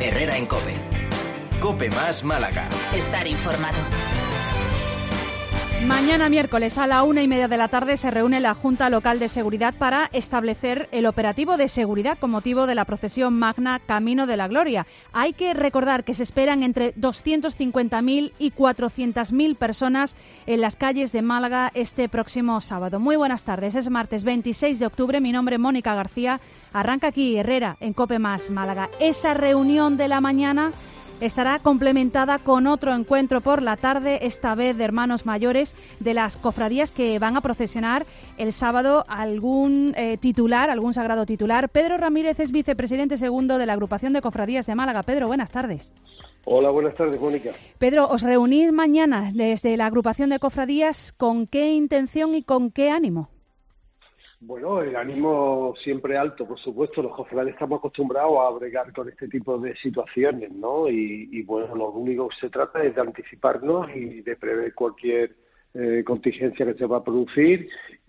Herrera en COPE. COPE más Málaga. Estar informado. Mañana miércoles a la 1:30 de la tarde se reúne la Junta Local de Seguridad para establecer el operativo de seguridad con motivo de la procesión magna Camino de la Gloria. Hay que recordar que se esperan entre 250.000 y 400.000 personas en las calles de Málaga este próximo sábado. Muy buenas tardes, es martes 26 de octubre, mi nombre es Mónica García. Arranca aquí Herrera en COPE más Málaga. Esa reunión de la mañana estará complementada con otro encuentro por la tarde, esta vez de hermanos mayores de las cofradías que van a procesionar el sábado algún sagrado titular. Pedro Ramírez es vicepresidente segundo de la Agrupación de Cofradías de Málaga. Pedro, buenas tardes. Hola, buenas tardes, Mónica. Pedro, os reunís mañana desde la Agrupación de Cofradías. ¿Con qué intención y con qué ánimo? Bueno, el ánimo siempre alto, por supuesto. Los cofrades estamos acostumbrados a bregar con este tipo de situaciones, ¿no? Y bueno, lo único que se trata es de anticiparnos y de prever cualquier contingencia que se va a producir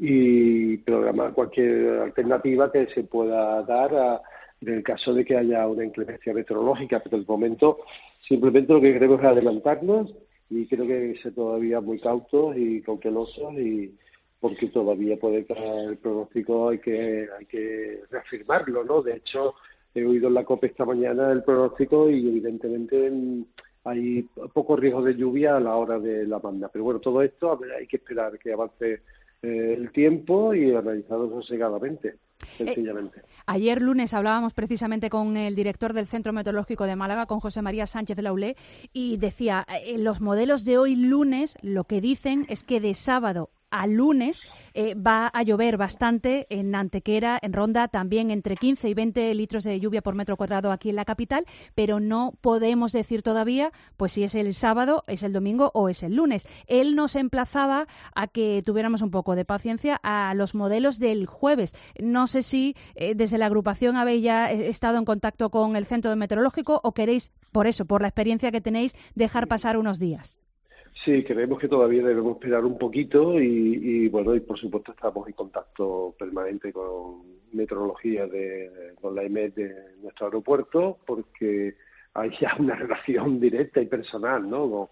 y programar cualquier alternativa que se pueda dar en el caso de que haya una inclemencia meteorológica. Pero de momento simplemente lo que queremos es adelantarnos y creo que ser todavía muy cautos y cautelosos porque todavía puede caer el pronóstico, hay que reafirmarlo, ¿no? De hecho, he oído en la COPE esta mañana el pronóstico y evidentemente hay poco riesgo de lluvia a la hora de la magna. Pero bueno, todo esto hay que esperar que avance el tiempo y analizarlo sosegadamente, sencillamente. Ayer lunes hablábamos precisamente con el director del Centro Meteorológico de Málaga, con José María Sánchez Laulé, y decía, en los modelos de hoy lunes lo que dicen es que de sábado a lunes va a llover bastante en Antequera, en Ronda, también entre 15 y 20 litros de lluvia por metro cuadrado aquí en la capital, pero no podemos decir todavía pues si es el sábado, es el domingo o es el lunes. Él nos emplazaba a que tuviéramos un poco de paciencia a los modelos del jueves. No sé si desde la agrupación habéis ya estado en contacto con el Centro Meteorológico o queréis, por la experiencia que tenéis, dejar pasar unos días. Sí, creemos que todavía debemos esperar un poquito y bueno, y por supuesto estamos en contacto permanente con meteorología con la EMET de nuestro aeropuerto, porque hay ya una relación directa y personal, ¿no?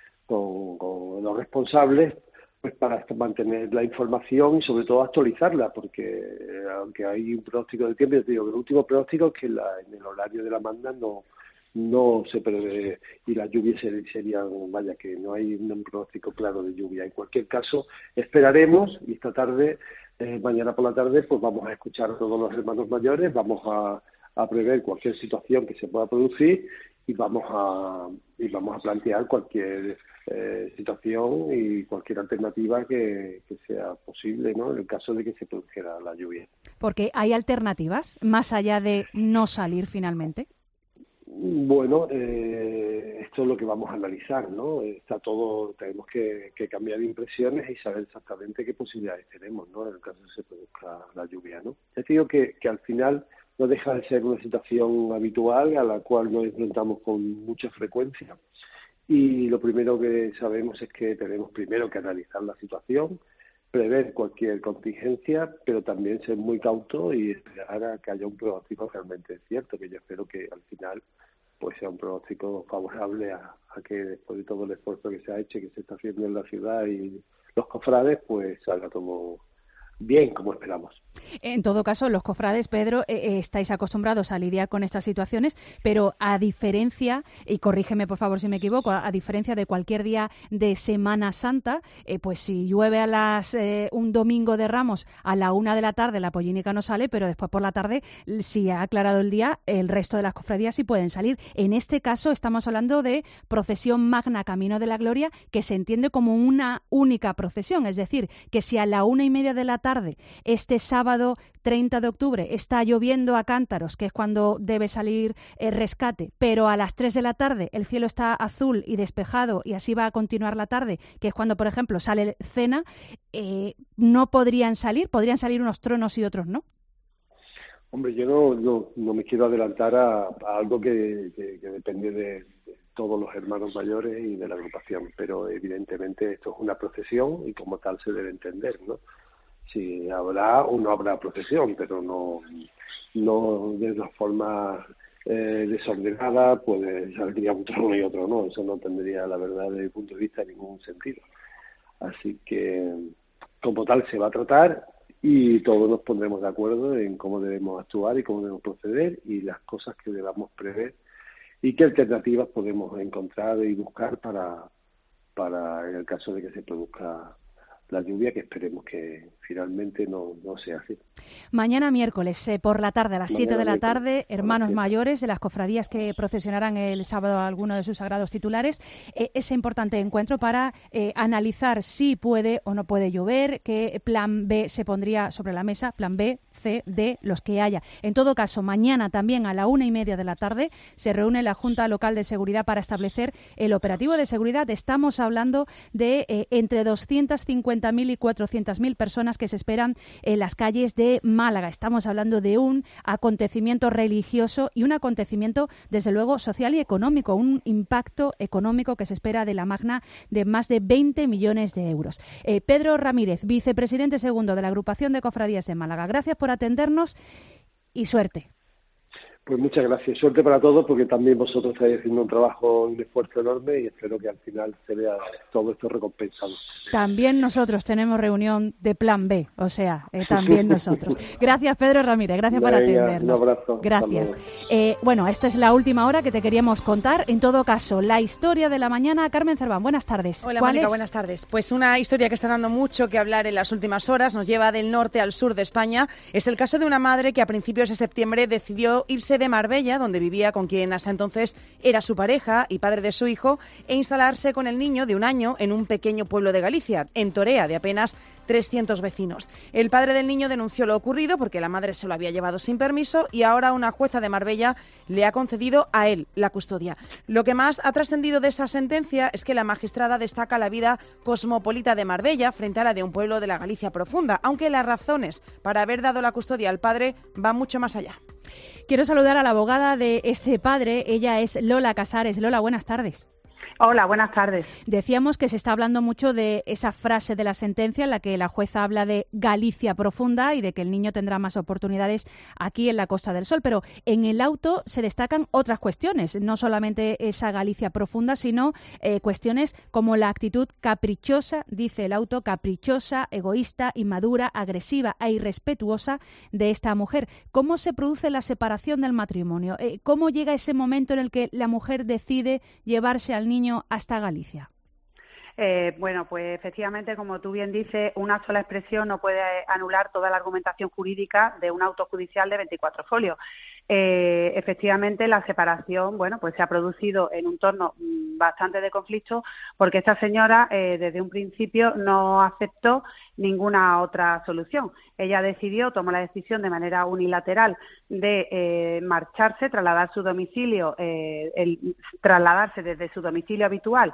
con los responsables, pues para mantener la información y sobre todo actualizarla, porque aunque hay un pronóstico de tiempo, yo te digo que el último pronóstico es que en el horario de la magna no se prevé y las lluvias serían, que no hay un pronóstico claro de lluvia. En cualquier caso, esperaremos y esta tarde, mañana por la tarde, pues vamos a escuchar a todos los hermanos mayores, vamos a prever cualquier situación que se pueda producir y vamos a plantear cualquier situación y cualquier alternativa que sea posible, ¿no? En el caso de que se produjera la lluvia. Porque hay alternativas más allá de no salir finalmente. Bueno, esto es lo que vamos a analizar, ¿no? Está todo, tenemos que cambiar impresiones y saber exactamente qué posibilidades tenemos, ¿no? En el caso de que se produzca la lluvia, ¿no? Ya te digo que al final no deja de ser una situación habitual a la cual nos enfrentamos con mucha frecuencia y lo primero que sabemos es que tenemos primero que analizar la situación, prever cualquier contingencia, pero también ser muy cauto y esperar a que haya un pronóstico realmente cierto, que yo espero que al final pues sea un pronóstico favorable a que después de todo el esfuerzo que se ha hecho y que se está haciendo en la ciudad y los cofrades, pues salga todo bien, como esperamos. En todo caso, los cofrades, Pedro, estáis acostumbrados a lidiar con estas situaciones, pero a diferencia, y corrígeme por favor si me equivoco, a diferencia de cualquier día de Semana Santa, pues si llueve un domingo de Ramos a la 1 de la tarde, la pollínica no sale, pero después por la tarde, si ha aclarado el día, el resto de las cofradías sí pueden salir. En este caso estamos hablando de procesión magna Camino de la Gloria, que se entiende como una única procesión, es decir, que si a la 1:30 de la tarde, este sábado 30 de octubre, está lloviendo a cántaros, que es cuando debe salir el rescate, pero a las 3 de la tarde el cielo está azul y despejado y así va a continuar la tarde, que es cuando, por ejemplo, sale cena, no podrían salir unos tronos y otros no. Hombre, yo no me quiero adelantar a algo que depende de todos los hermanos mayores y de la agrupación, pero evidentemente esto es una procesión y como tal se debe entender, ¿no? Si habrá o no habrá procesión, pero no de la forma desordenada, pues saldría un trono y otro no. Eso no tendría, la verdad, desde mi punto de vista, ningún sentido. Así que, como tal, se va a tratar y todos nos pondremos de acuerdo en cómo debemos actuar y cómo debemos proceder y las cosas que debamos prever y qué alternativas podemos encontrar y buscar para en el caso de que se produzca la lluvia, que esperemos que finalmente no sea así. Mañana miércoles, por la tarde, a las 7 de la tarde, hermanos mayores de las cofradías que procesionarán el sábado a alguno de sus sagrados titulares, ese importante encuentro para analizar si puede o no puede llover, qué plan B se pondría sobre la mesa, plan B, C, D, los que haya. En todo caso, mañana también a la 1:30 de la tarde se reúne la Junta Local de Seguridad para establecer el operativo de seguridad. Estamos hablando de entre 250.000 y 400.000 personas que se esperan en las calles de Málaga. Estamos hablando de un acontecimiento religioso y un acontecimiento, desde luego, social y económico, un impacto económico que se espera de la magna de más de 20 millones de euros. Pedro Ramírez, vicepresidente segundo de la Agrupación de Cofradías de Málaga. Gracias por atendernos y suerte. Pues muchas gracias. Suerte para todos, porque también vosotros estáis haciendo un trabajo, un esfuerzo enorme y espero que al final se vea todo esto recompensado. También nosotros tenemos reunión de plan B, o sea, también nosotros. Gracias, Pedro Ramírez, gracias por atendernos. Un abrazo. Gracias. Bueno, esta es la última hora que te queríamos contar. En todo caso, la historia de la mañana. Carmen Cerván, buenas tardes. Hola, Mónica, buenas tardes. Pues una historia que está dando mucho que hablar en las últimas horas, nos lleva del norte al sur de España. Es el caso de una madre que a principios de septiembre decidió irse de Marbella, donde vivía con quien hasta entonces era su pareja y padre de su hijo, e instalarse con el niño de 1 año en un pequeño pueblo de Galicia, en Torea, de apenas 300 vecinos. El padre del niño denunció lo ocurrido porque la madre se lo había llevado sin permiso y ahora una jueza de Marbella le ha concedido a él la custodia. Lo que más ha trascendido de esa sentencia es que la magistrada destaca la vida cosmopolita de Marbella frente a la de un pueblo de la Galicia profunda, aunque las razones para haber dado la custodia al padre van mucho más allá. Quiero saludar a la abogada de ese padre. Ella es Lola Casares. Lola, buenas tardes. Hola, buenas tardes. Decíamos que se está hablando mucho de esa frase de la sentencia en la que la jueza habla de Galicia profunda y de que el niño tendrá más oportunidades aquí en la Costa del Sol, pero en el auto se destacan otras cuestiones, no solamente esa Galicia profunda, sino cuestiones como la actitud caprichosa, dice el auto, caprichosa, egoísta, inmadura, agresiva e irrespetuosa de esta mujer. ¿Cómo se produce la separación del matrimonio? ¿Cómo llega ese momento en el que la mujer decide llevarse al niño hasta Galicia? Bueno, pues efectivamente, como tú bien dices, una sola expresión no puede anular toda la argumentación jurídica de un auto judicial de 24 folios. Efectivamente, la separación, bueno, pues se ha producido en un entorno bastante de conflicto porque esta señora desde un principio no aceptó ninguna otra solución. Ella tomó la decisión de manera unilateral de marcharse, trasladar su domicilio, trasladarse desde su domicilio habitual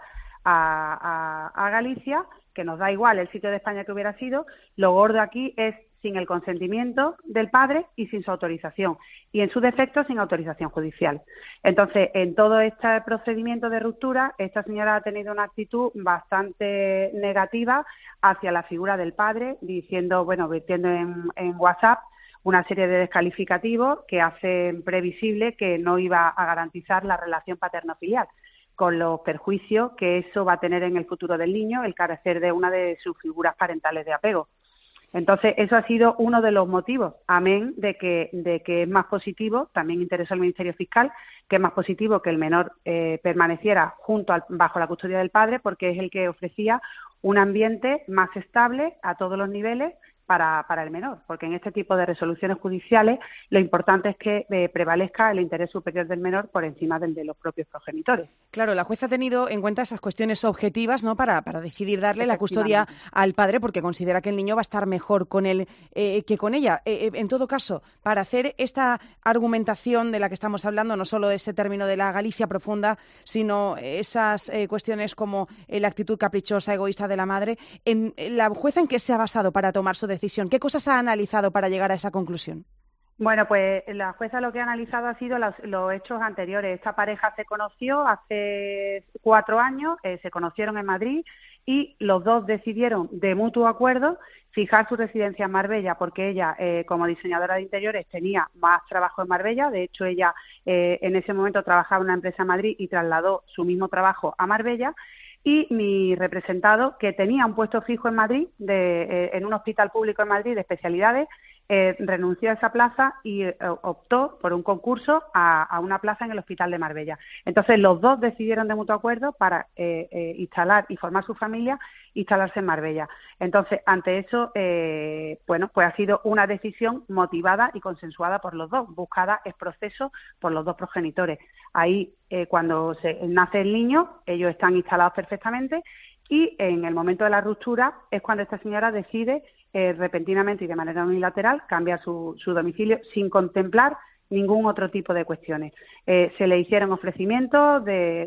a Galicia, que nos da igual el sitio de España que hubiera sido. Lo gordo aquí es sin el consentimiento del padre y sin su autorización, y en su defecto sin autorización judicial. Entonces, en todo este procedimiento de ruptura, esta señora ha tenido una actitud bastante negativa hacia la figura del padre, diciendo, bueno, vertiendo en WhatsApp una serie de descalificativos que hacen previsible que no iba a garantizar la relación paterno-filial, con los perjuicios que eso va a tener en el futuro del niño, el carecer de una de sus figuras parentales de apego. Entonces, eso ha sido uno de los motivos, amén de que es más positivo, también interesó al Ministerio Fiscal, que es más positivo que el menor permaneciera bajo la custodia del padre, porque es el que ofrecía un ambiente más estable a todos los niveles para el menor, porque en este tipo de resoluciones judiciales lo importante es que prevalezca el interés superior del menor por encima del de los propios progenitores. Claro, la jueza ha tenido en cuenta esas cuestiones objetivas, ¿no?, para decidir darle la custodia al padre, porque considera que el niño va a estar mejor con él que con ella. En todo caso, para hacer esta argumentación de la que estamos hablando, no solo ese término de la Galicia profunda, sino esas cuestiones como la actitud caprichosa, egoísta de la madre, ¿la jueza en qué se ha basado para tomar su decisión? ¿Qué cosas ha analizado para llegar a esa conclusión? Bueno, pues la jueza lo que ha analizado ha sido los hechos anteriores. Esta pareja se conoció hace 4 años, se conocieron en Madrid y los dos decidieron de mutuo acuerdo fijar su residencia en Marbella porque ella, como diseñadora de interiores, tenía más trabajo en Marbella. De hecho, ella en ese momento trabajaba en una empresa en Madrid y trasladó su mismo trabajo a Marbella. Y mi representado, que tenía un puesto fijo en Madrid, en un hospital público en Madrid de especialidades, renunció a esa plaza y optó por un concurso a una plaza en el Hospital de Marbella. Entonces, los dos decidieron de mutuo acuerdo para instalar y formar su familia, instalarse en Marbella. Entonces, ante eso, pues ha sido una decisión motivada y consensuada por los dos, buscada ex proceso por los dos progenitores. Ahí, cuando nace el niño, ellos están instalados perfectamente y en el momento de la ruptura es cuando esta señora decide repentinamente y de manera unilateral cambiar su domicilio sin contemplar ningún otro tipo de cuestiones. Se le hicieron ofrecimientos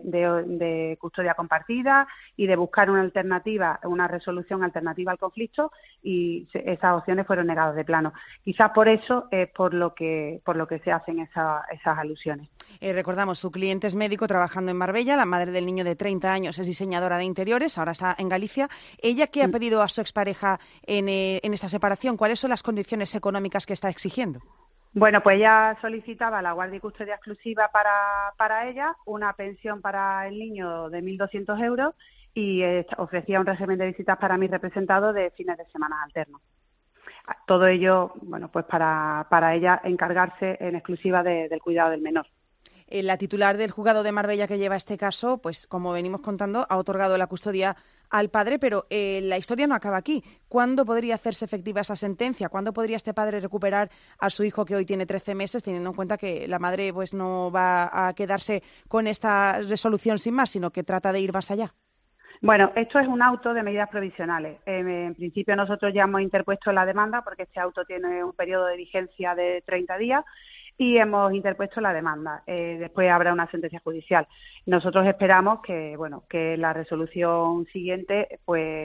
de custodia compartida y de buscar una alternativa, una resolución alternativa al conflicto y esas opciones fueron negadas de plano. Quizás por eso es por lo que se hacen esas alusiones. Recordamos, su cliente es médico trabajando en Marbella, la madre del niño de 30 años es diseñadora de interiores, ahora está en Galicia. ¿Ella qué ha pedido a su expareja en esta separación? ¿Cuáles son las condiciones económicas que está exigiendo? Bueno, pues ella solicitaba la guardia y custodia exclusiva para ella, una pensión para el niño de 1.200 euros y ofrecía un régimen de visitas para mi representado de fines de semana alternos. Todo ello, bueno, pues para ella encargarse en exclusiva del cuidado del menor. La titular del juzgado de Marbella que lleva este caso, pues como venimos contando, ha otorgado la custodia al padre, pero la historia no acaba aquí. ¿Cuándo podría hacerse efectiva esa sentencia? ¿Cuándo podría este padre recuperar a su hijo que hoy tiene 13 meses, teniendo en cuenta que la madre pues no va a quedarse con esta resolución sin más, sino que trata de ir más allá? Bueno, esto es un auto de medidas provisionales. En principio nosotros ya hemos interpuesto la demanda porque este auto tiene un periodo de vigencia de 30 días y hemos interpuesto la demanda. Después habrá una sentencia judicial. Nosotros esperamos que la resolución siguiente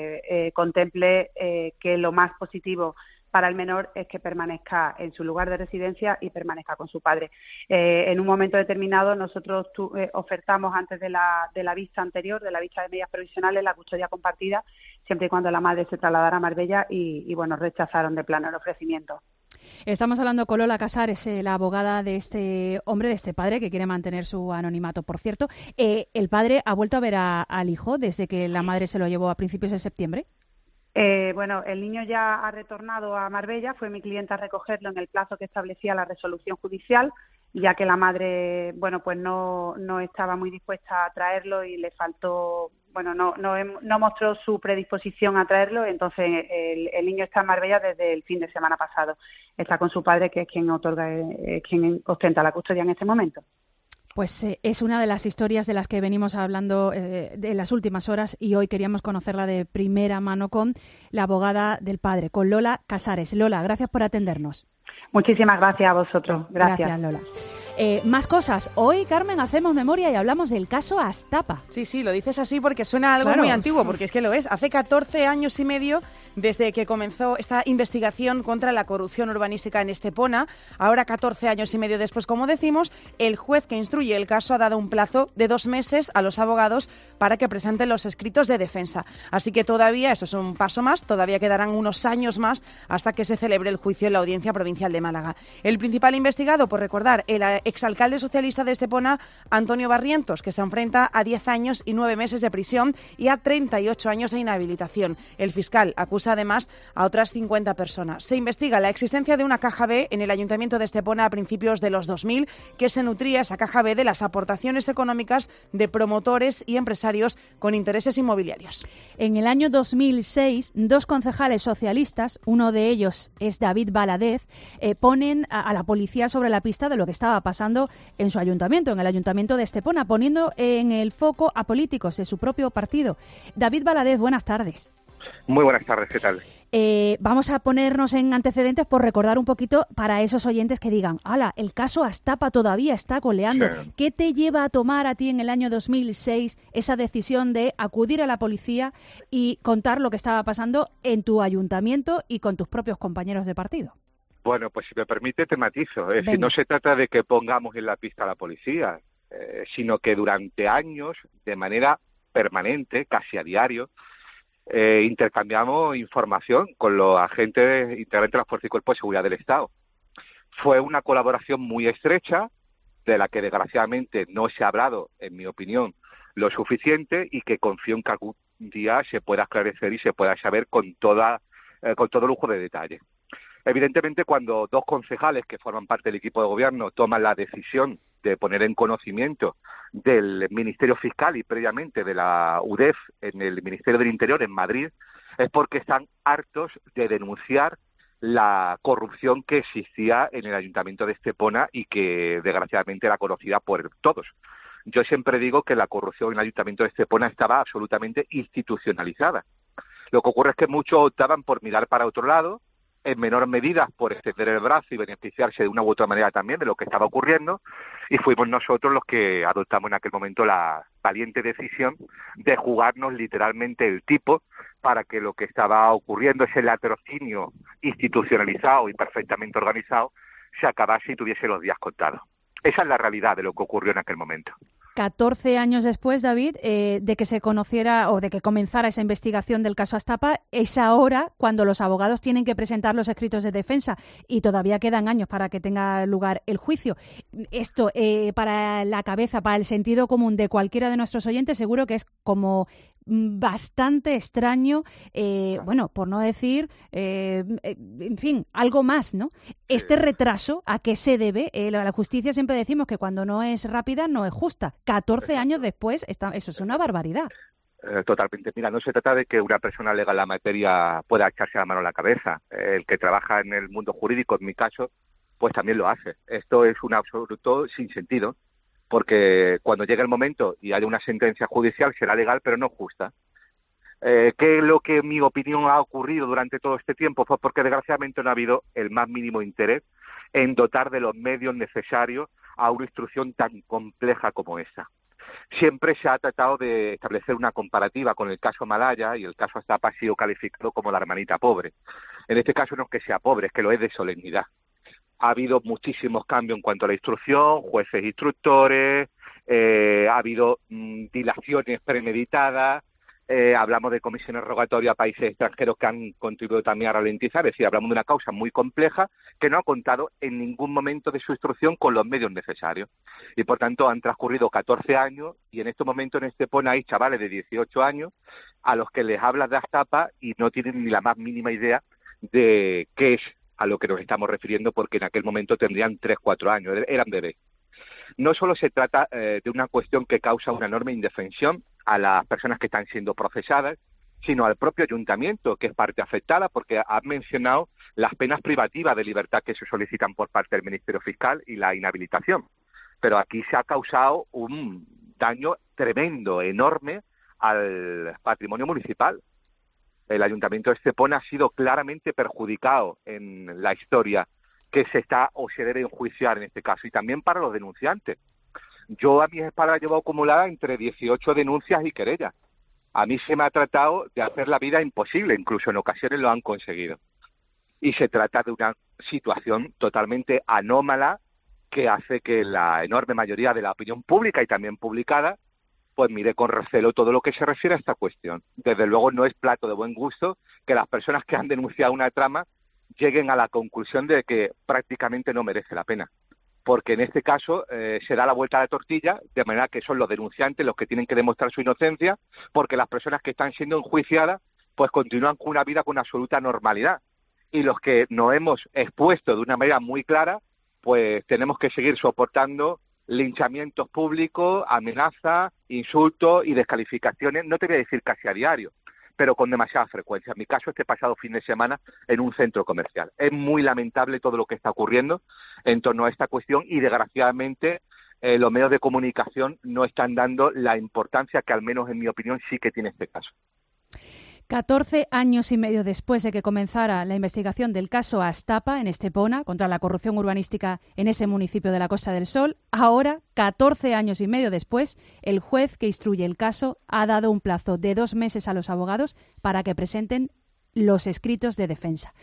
contemple que lo más positivo para el menor es que permanezca en su lugar de residencia y permanezca con su padre. En un momento determinado nosotros ofertamos antes de la vista anterior, de la vista de medidas provisionales, la custodia compartida, siempre y cuando la madre se trasladara a Marbella y rechazaron de plano el ofrecimiento. Estamos hablando con Lola Casares, la abogada de este hombre, de este padre que quiere mantener su anonimato. Por cierto, ¿el padre ha vuelto a ver al hijo desde que la madre se lo llevó a principios de septiembre? El niño ya ha retornado a Marbella, fue mi cliente a recogerlo en el plazo que establecía la resolución judicial, ya que la madre, no estaba muy dispuesta a traerlo y le faltó, no mostró su predisposición a traerlo, entonces el niño está en Marbella desde el fin de semana pasado. Está con su padre, que es quien ostenta la custodia en este momento. Pues es una de las historias de las que venimos hablando de las últimas horas y hoy queríamos conocerla de primera mano con la abogada del padre, con Lola Casares. Lola, gracias por atendernos. Muchísimas gracias a vosotros. Gracias Lola. Más cosas. Hoy, Carmen, hacemos memoria y hablamos del caso Astapa. Sí, lo dices así porque suena algo muy antiguo, porque es que lo es. Hace 14 años y medio desde que comenzó esta investigación contra la corrupción urbanística en Estepona. Ahora, 14 años y medio después, como decimos, el juez que instruye el caso ha dado un plazo de 2 meses a los abogados para que presenten los escritos de defensa. Así que todavía, eso es un paso más, todavía quedarán unos años más hasta que se celebre el juicio en la Audiencia Provincial de Málaga. El principal investigado, por recordar, el exalcalde socialista de Estepona, Antonio Barrientos, que se enfrenta a 10 años y 9 meses de prisión y a 38 años de inhabilitación. El fiscal acusa además a otras 50 personas. Se investiga la existencia de una caja B en el Ayuntamiento de Estepona a principios de los 2000, que se nutría esa caja B de las aportaciones económicas de promotores y empresarios con intereses inmobiliarios. En el año 2006, 2 concejales socialistas, uno de ellos es David Valadez, ponen a la policía sobre la pista de lo que estaba pasando en su ayuntamiento, en el ayuntamiento de Estepona, poniendo en el foco a políticos de su propio partido. David Valadez, buenas tardes. Muy buenas tardes, ¿qué tal? Vamos a ponernos en antecedentes por recordar un poquito para esos oyentes que digan, ¡hala! El caso Astapa todavía está coleando. Sí. ¿Qué te lleva a tomar a ti en el año 2006 esa decisión de acudir a la policía y contar lo que estaba pasando en tu ayuntamiento y con tus propios compañeros de partido? Bueno, pues si me permite, te matizo. Es decir, no se trata de que pongamos en la pista a la policía, sino que durante años, de manera permanente, casi a diario, intercambiamos información con los agentes integrantes de las Fuerzas y Cuerpos de Seguridad del Estado. Fue una colaboración muy estrecha, de la que desgraciadamente no se ha hablado, en mi opinión, lo suficiente, y que confío en que algún día se pueda esclarecer y se pueda saber con todo lujo de detalle. Evidentemente, cuando dos concejales que forman parte del equipo de gobierno toman la decisión de poner en conocimiento del Ministerio Fiscal y previamente de la UDEF en el Ministerio del Interior en Madrid, es porque están hartos de denunciar la corrupción que existía en el Ayuntamiento de Estepona y que desgraciadamente era conocida por todos. Yo siempre digo que la corrupción en el Ayuntamiento de Estepona estaba absolutamente institucionalizada. Lo que ocurre es que muchos optaban por mirar para otro lado, en menor medida por extender el brazo y beneficiarse de una u otra manera también de lo que estaba ocurriendo, y fuimos nosotros los que adoptamos en aquel momento la valiente decisión de jugarnos literalmente el tipo para que lo que estaba ocurriendo, ese latrocinio institucionalizado y perfectamente organizado, se acabase y tuviese los días contados. Esa es la realidad de lo que ocurrió en aquel momento. 14 años después, David, de que se conociera o de que comenzara esa investigación del caso Astapa, es ahora cuando los abogados tienen que presentar los escritos de defensa y todavía quedan años para que tenga lugar el juicio. Esto, para la cabeza, para el sentido común de cualquiera de nuestros oyentes, seguro que es como bastante extraño, bueno, por no decir, en fin, algo más, ¿no? Este retraso, ¿a qué se debe? La justicia siempre decimos que cuando no es rápida, no es justa. 14 años después, eso es una barbaridad. Totalmente. Mira, no se trata de que una persona legal en la materia pueda echarse la mano a la cabeza. El que trabaja en el mundo jurídico, en mi caso, pues también lo hace. Esto es un absoluto sinsentido, porque cuando llegue el momento y haya una sentencia judicial será legal pero no justa. ¿Qué es lo que en mi opinión ha ocurrido durante todo este tiempo? Pues porque desgraciadamente no ha habido el más mínimo interés en dotar de los medios necesarios a una instrucción tan compleja como esta. Siempre se ha tratado de establecer una comparativa con el caso Malaya, y el caso Astapa ha sido calificado como la hermanita pobre. En este caso no es que sea pobre, es que lo es de solemnidad. Ha habido muchísimos cambios en cuanto a la instrucción, jueces instructores, ha habido dilaciones premeditadas, hablamos de comisiones rogatorias a países extranjeros que han contribuido también a ralentizar, es decir, hablamos de una causa muy compleja que no ha contado en ningún momento de su instrucción con los medios necesarios. Y por tanto han transcurrido 14 años y en este momento en Estepona hay chavales de 18 años a los que les hablas de Astapa y no tienen ni la más mínima idea de qué es a lo que nos estamos refiriendo, porque en aquel momento tendrían 3, 4 años, eran bebés. No solo se trata de una cuestión que causa una enorme indefensión a las personas que están siendo procesadas, sino al propio ayuntamiento, que es parte afectada, porque han mencionado las penas privativas de libertad que se solicitan por parte del Ministerio Fiscal y la inhabilitación. Pero aquí se ha causado un daño tremendo, enorme, al patrimonio municipal. El Ayuntamiento de Estepona ha sido claramente perjudicado en la historia que se está o se debe enjuiciar en este caso, y también para los denunciantes. Yo a mis espaldas llevo acumulada entre 18 denuncias y querellas. A mí se me ha tratado de hacer la vida imposible, incluso en ocasiones lo han conseguido. Y se trata de una situación totalmente anómala que hace que la enorme mayoría de la opinión pública y también publicada pues mire con recelo todo lo que se refiere a esta cuestión. Desde luego no es plato de buen gusto que las personas que han denunciado una trama lleguen a la conclusión de que prácticamente no merece la pena. Porque en este caso se da la vuelta a la tortilla, de manera que son los denunciantes los que tienen que demostrar su inocencia, porque las personas que están siendo enjuiciadas pues continúan con una vida con absoluta normalidad. Y los que nos hemos expuesto de una manera muy clara, pues tenemos que seguir soportando linchamientos públicos, amenazas, insultos y descalificaciones, no te voy a decir casi a diario, pero con demasiada frecuencia. En mi caso, este pasado fin de semana en un centro comercial. Es muy lamentable todo lo que está ocurriendo en torno a esta cuestión y, desgraciadamente, los medios de comunicación no están dando la importancia que, al menos en mi opinión, sí que tiene este caso. 14 años y medio después de que comenzara la investigación del caso Astapa en Estepona contra la corrupción urbanística en ese municipio de la Costa del Sol, ahora, 14 años y medio después, el juez que instruye el caso ha dado un plazo de 2 meses a los abogados para que presenten los escritos de defensa.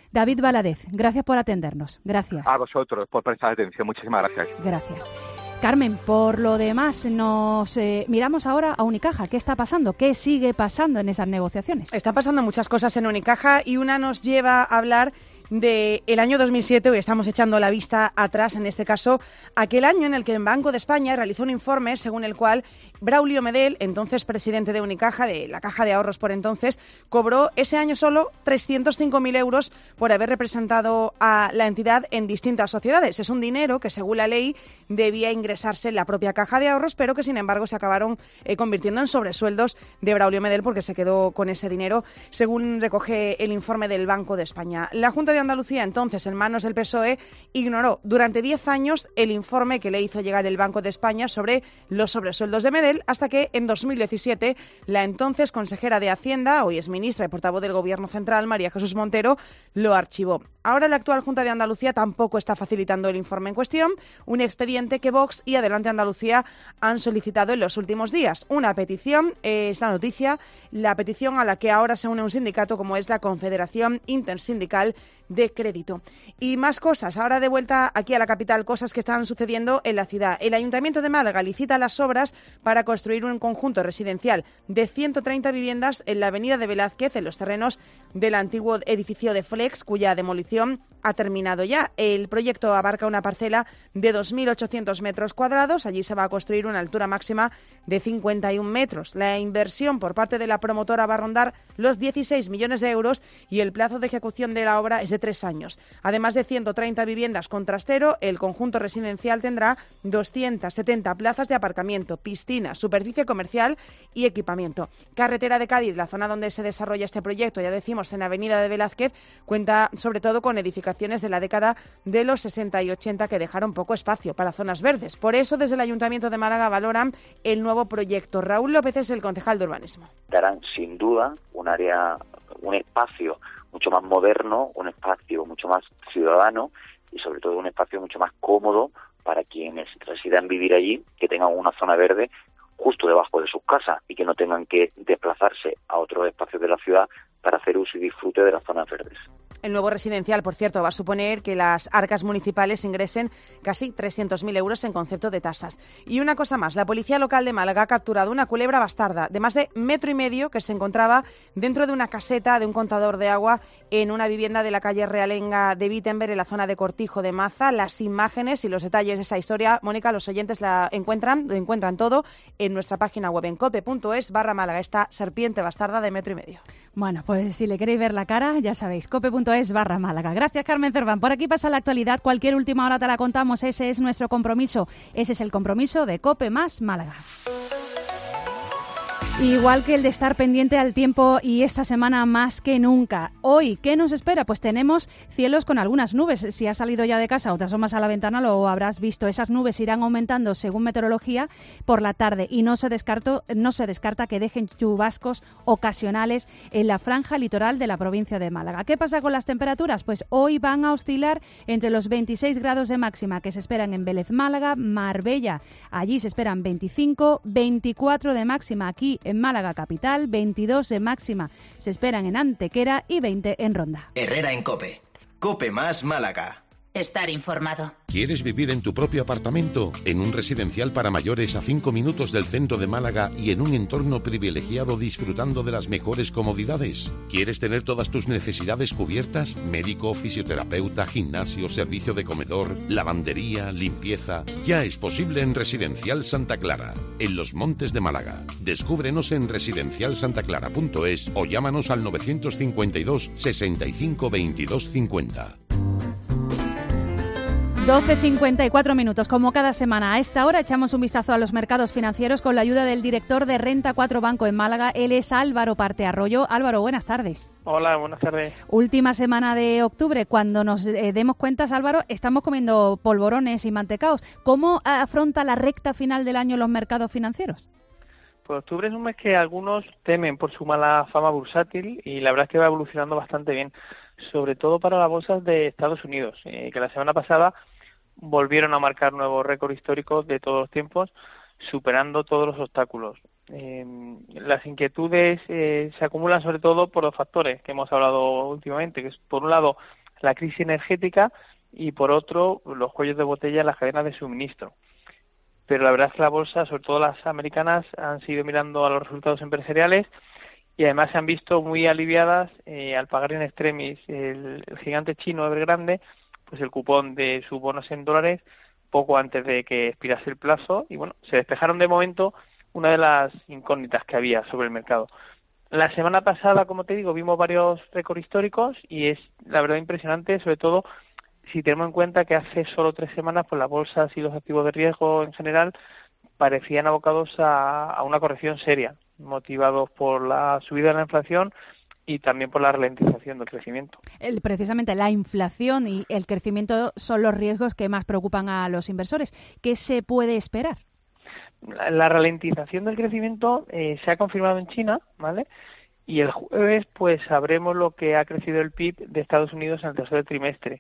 David Valadez, gracias por atendernos. Gracias. A vosotros por prestar atención. Muchísimas gracias. Gracias. Carmen, por lo demás, nos miramos ahora a Unicaja. ¿Qué está pasando? ¿Qué sigue pasando en esas negociaciones? Están pasando muchas cosas en Unicaja y una nos lleva a hablar del año 2007. Hoy estamos echando la vista atrás, en este caso, aquel año en el que el Banco de España realizó un informe según el cual Braulio Medel, entonces presidente de Unicaja, de la Caja de Ahorros por entonces, cobró ese año solo 305.000 euros por haber representado a la entidad en distintas sociedades. Es un dinero que, según la ley, debía ingresarse en la propia Caja de Ahorros, pero que, sin embargo, se acabaron convirtiendo en sobresueldos de Braulio Medel porque se quedó con ese dinero, según recoge el informe del Banco de España. La Junta de Andalucía, entonces en manos del PSOE, ignoró durante 10 años el informe que le hizo llegar el Banco de España sobre los sobresueldos de Medel, hasta que en 2017 la entonces consejera de Hacienda, hoy es ministra y portavoz del Gobierno Central, María Jesús Montero, lo archivó. Ahora la actual Junta de Andalucía tampoco está facilitando el informe en cuestión, un expediente que Vox y Adelante Andalucía han solicitado en los últimos días. Una petición, es la noticia, la petición a la que ahora se une un sindicato como es la Confederación Intersindical de Crédito. Y más cosas, ahora de vuelta aquí a la capital, cosas que están sucediendo en la ciudad. El Ayuntamiento de Málaga licita las obras para construir un conjunto residencial de 130 viviendas en la avenida de Velázquez, en los terrenos del antiguo edificio de Flex, cuya demolición ha terminado ya. El proyecto abarca una parcela de 2.800 metros cuadrados. Allí se va a construir una altura máxima de 51 metros. La inversión por parte de la promotora va a rondar los 16 millones de euros y el plazo de ejecución de la obra es de 3 años. Además de 130 viviendas con trastero, el conjunto residencial tendrá 270 plazas de aparcamiento, piscina, superficie comercial y equipamiento. Carretera de Cádiz, la zona donde se desarrolla este proyecto, ya decimos, en Avenida de Velázquez, cuenta sobre todo con edificaciones de la década de los 60 y 80 que dejaron poco espacio para zonas verdes. Por eso, desde el Ayuntamiento de Málaga valoran el nuevo proyecto. Raúl López es el concejal de urbanismo. Darán sin duda un área, un espacio mucho más moderno, un espacio mucho más ciudadano y sobre todo un espacio mucho más cómodo para quienes residan vivir allí, que tengan una zona verde justo debajo de sus casas y que no tengan que desplazarse a otros espacios de la ciudad para hacer uso y disfrute de las zonas verdes. El nuevo residencial, por cierto, va a suponer que las arcas municipales ingresen casi 300.000 euros en concepto de tasas. Y una cosa más, la policía local de Málaga ha capturado una culebra bastarda de más de 1,5 metros que se encontraba dentro de una caseta de un contador de agua en una vivienda de la calle Realenga de Wittenberg, en la zona de Cortijo de Maza. Las imágenes y los detalles de esa historia, Mónica, los oyentes lo encuentran todo en nuestra página web en cope.es/Málaga, esta serpiente bastarda de 1,5 metros. Bueno, pues si le queréis ver la cara, ya sabéis, cope.es/Málaga. Gracias, Carmen Cerván. Por aquí pasa la actualidad. Cualquier última hora te la contamos. Ese es nuestro compromiso. Ese es el compromiso de Cope más Málaga. Igual que el de estar pendiente al tiempo y esta semana más que nunca. Hoy, ¿qué nos espera? Pues tenemos cielos con algunas nubes. Si has salido ya de casa o te asomas a la ventana, lo habrás visto. Esas nubes irán aumentando según meteorología por la tarde y no se descarta que dejen chubascos ocasionales en la franja litoral de la provincia de Málaga. ¿Qué pasa con las temperaturas? Pues hoy van a oscilar entre los 26 grados de máxima que se esperan en Vélez, Málaga, Marbella. Allí se esperan 25, 24 de máxima aquí en Málaga capital, 22 de máxima se esperan en Antequera y 20 en Ronda. Herrera en COPE. COPE más Málaga. Estar informado. ¿Quieres vivir en tu propio apartamento? En un residencial para mayores a 5 minutos del centro de Málaga y en un entorno privilegiado disfrutando de las mejores comodidades. ¿Quieres tener todas tus necesidades cubiertas? Médico, fisioterapeuta, gimnasio, servicio de comedor, lavandería, limpieza. Ya es posible en Residencial Santa Clara, en Los Montes de Málaga. Descúbrenos en residencialsantaclara.es o llámanos al 952 65 22 50. 12:54 minutos. Como cada semana a esta hora echamos un vistazo a los mercados financieros con la ayuda del director de Renta 4 Banco en Málaga. Él es Álvaro Partearroyo. Álvaro, buenas tardes. Hola, buenas tardes. Última semana de octubre. Cuando nos demos cuentas, Álvaro, estamos comiendo polvorones y mantecaos. ¿Cómo afronta la recta final del año los mercados financieros? Pues octubre es un mes que algunos temen por su mala fama bursátil y la verdad es que va evolucionando bastante bien, sobre todo para las bolsas de Estados Unidos, que la semana pasada volvieron a marcar nuevos récords históricos de todos los tiempos, superando todos los obstáculos. Las inquietudes se acumulan sobre todo por 2 factores que hemos hablado últimamente, que es por un lado la crisis energética y por otro los cuellos de botella en las cadenas de suministro. Pero la verdad es que la bolsa, sobre todo las americanas, han seguido mirando a los resultados empresariales y además se han visto muy aliviadas al pagar en extremis el gigante chino Evergrande, pues el cupón de sus bonos en dólares poco antes de que expirase el plazo y bueno, se despejaron de momento una de las incógnitas que había sobre el mercado. La semana pasada, como te digo, vimos varios récords históricos y es la verdad impresionante, sobre todo si tenemos en cuenta que hace solo 3 semanas pues las bolsas y los activos de riesgo en general parecían abocados a una corrección seria, motivados por la subida de la inflación y también por la ralentización del crecimiento. Precisamente la inflación y el crecimiento son los riesgos que más preocupan a los inversores. ¿Qué se puede esperar? La ralentización del crecimiento se ha confirmado en China, ¿vale? Y el jueves pues sabremos lo que ha crecido el PIB de Estados Unidos en el tercer trimestre.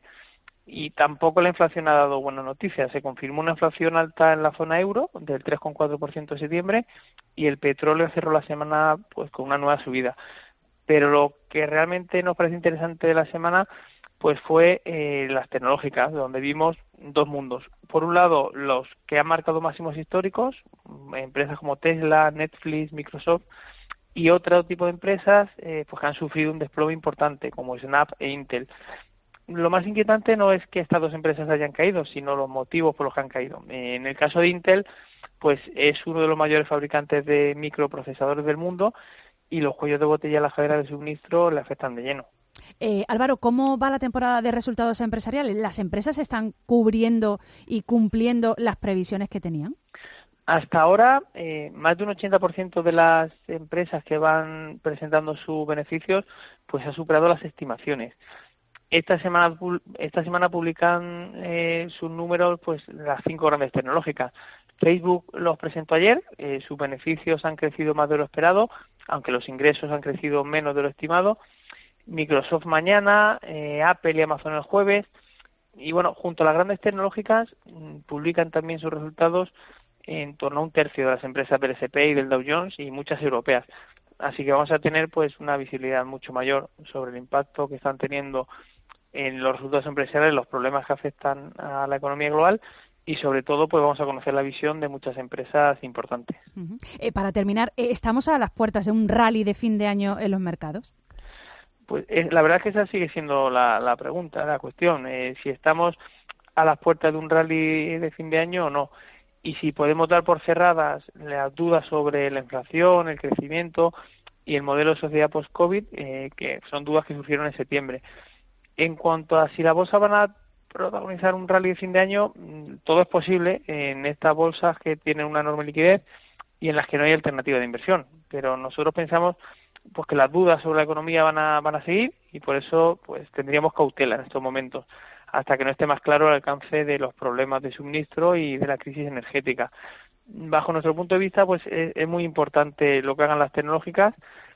Y tampoco la inflación ha dado buenas noticias. Se confirmó una inflación alta en la zona euro del 3,4% en septiembre y el petróleo cerró la semana pues con una nueva subida. Pero lo que realmente nos parece interesante de la semana pues fue las tecnológicas, donde vimos 2 mundos. Por un lado, los que han marcado máximos históricos, empresas como Tesla, Netflix, Microsoft, y otro tipo de empresas pues que han sufrido un desplome importante, como Snap e Intel. Lo más inquietante no es que estas 2 empresas hayan caído, sino los motivos por los que han caído. En el caso de Intel, pues es uno de los mayores fabricantes de microprocesadores del mundo y los cuellos de botella en las cadenas de suministro le afectan de lleno. Álvaro, ¿cómo va la temporada de resultados empresariales? ¿Las empresas están cubriendo y cumpliendo las previsiones que tenían? Hasta ahora, más de un 80% de las empresas que van presentando sus beneficios pues ha superado las estimaciones. Esta semana publican sus números pues las 5 grandes tecnológicas. Facebook los presentó ayer, sus beneficios han crecido más de lo esperado, aunque los ingresos han crecido menos de lo estimado. Microsoft mañana, Apple y Amazon el jueves. Y bueno, junto a las grandes tecnológicas publican también sus resultados en torno a 1/3 de las empresas del S&P y del Dow Jones y muchas europeas. Así que vamos a tener pues una visibilidad mucho mayor sobre el impacto que están teniendo en los resultados empresariales, los problemas que afectan a la economía global y sobre todo pues vamos a conocer la visión de muchas empresas importantes. Para terminar, ¿estamos a las puertas de un rally de fin de año en los mercados? Pues la verdad es que esa sigue siendo la pregunta, la cuestión, si estamos a las puertas de un rally de fin de año o no, y si podemos dar por cerradas las dudas sobre la inflación, el crecimiento y el modelo de sociedad post-COVID, que son dudas que surgieron en septiembre. En cuanto a si la bolsa van a protagonizar un rally de fin de año, todo es posible en estas bolsas que tienen una enorme liquidez y en las que no hay alternativa de inversión, pero nosotros pensamos pues que las dudas sobre la economía van a seguir y por eso pues tendríamos cautela en estos momentos hasta que no esté más claro el alcance de los problemas de suministro y de la crisis energética. Bajo nuestro punto de vista pues es muy importante lo que hagan las tecnológicas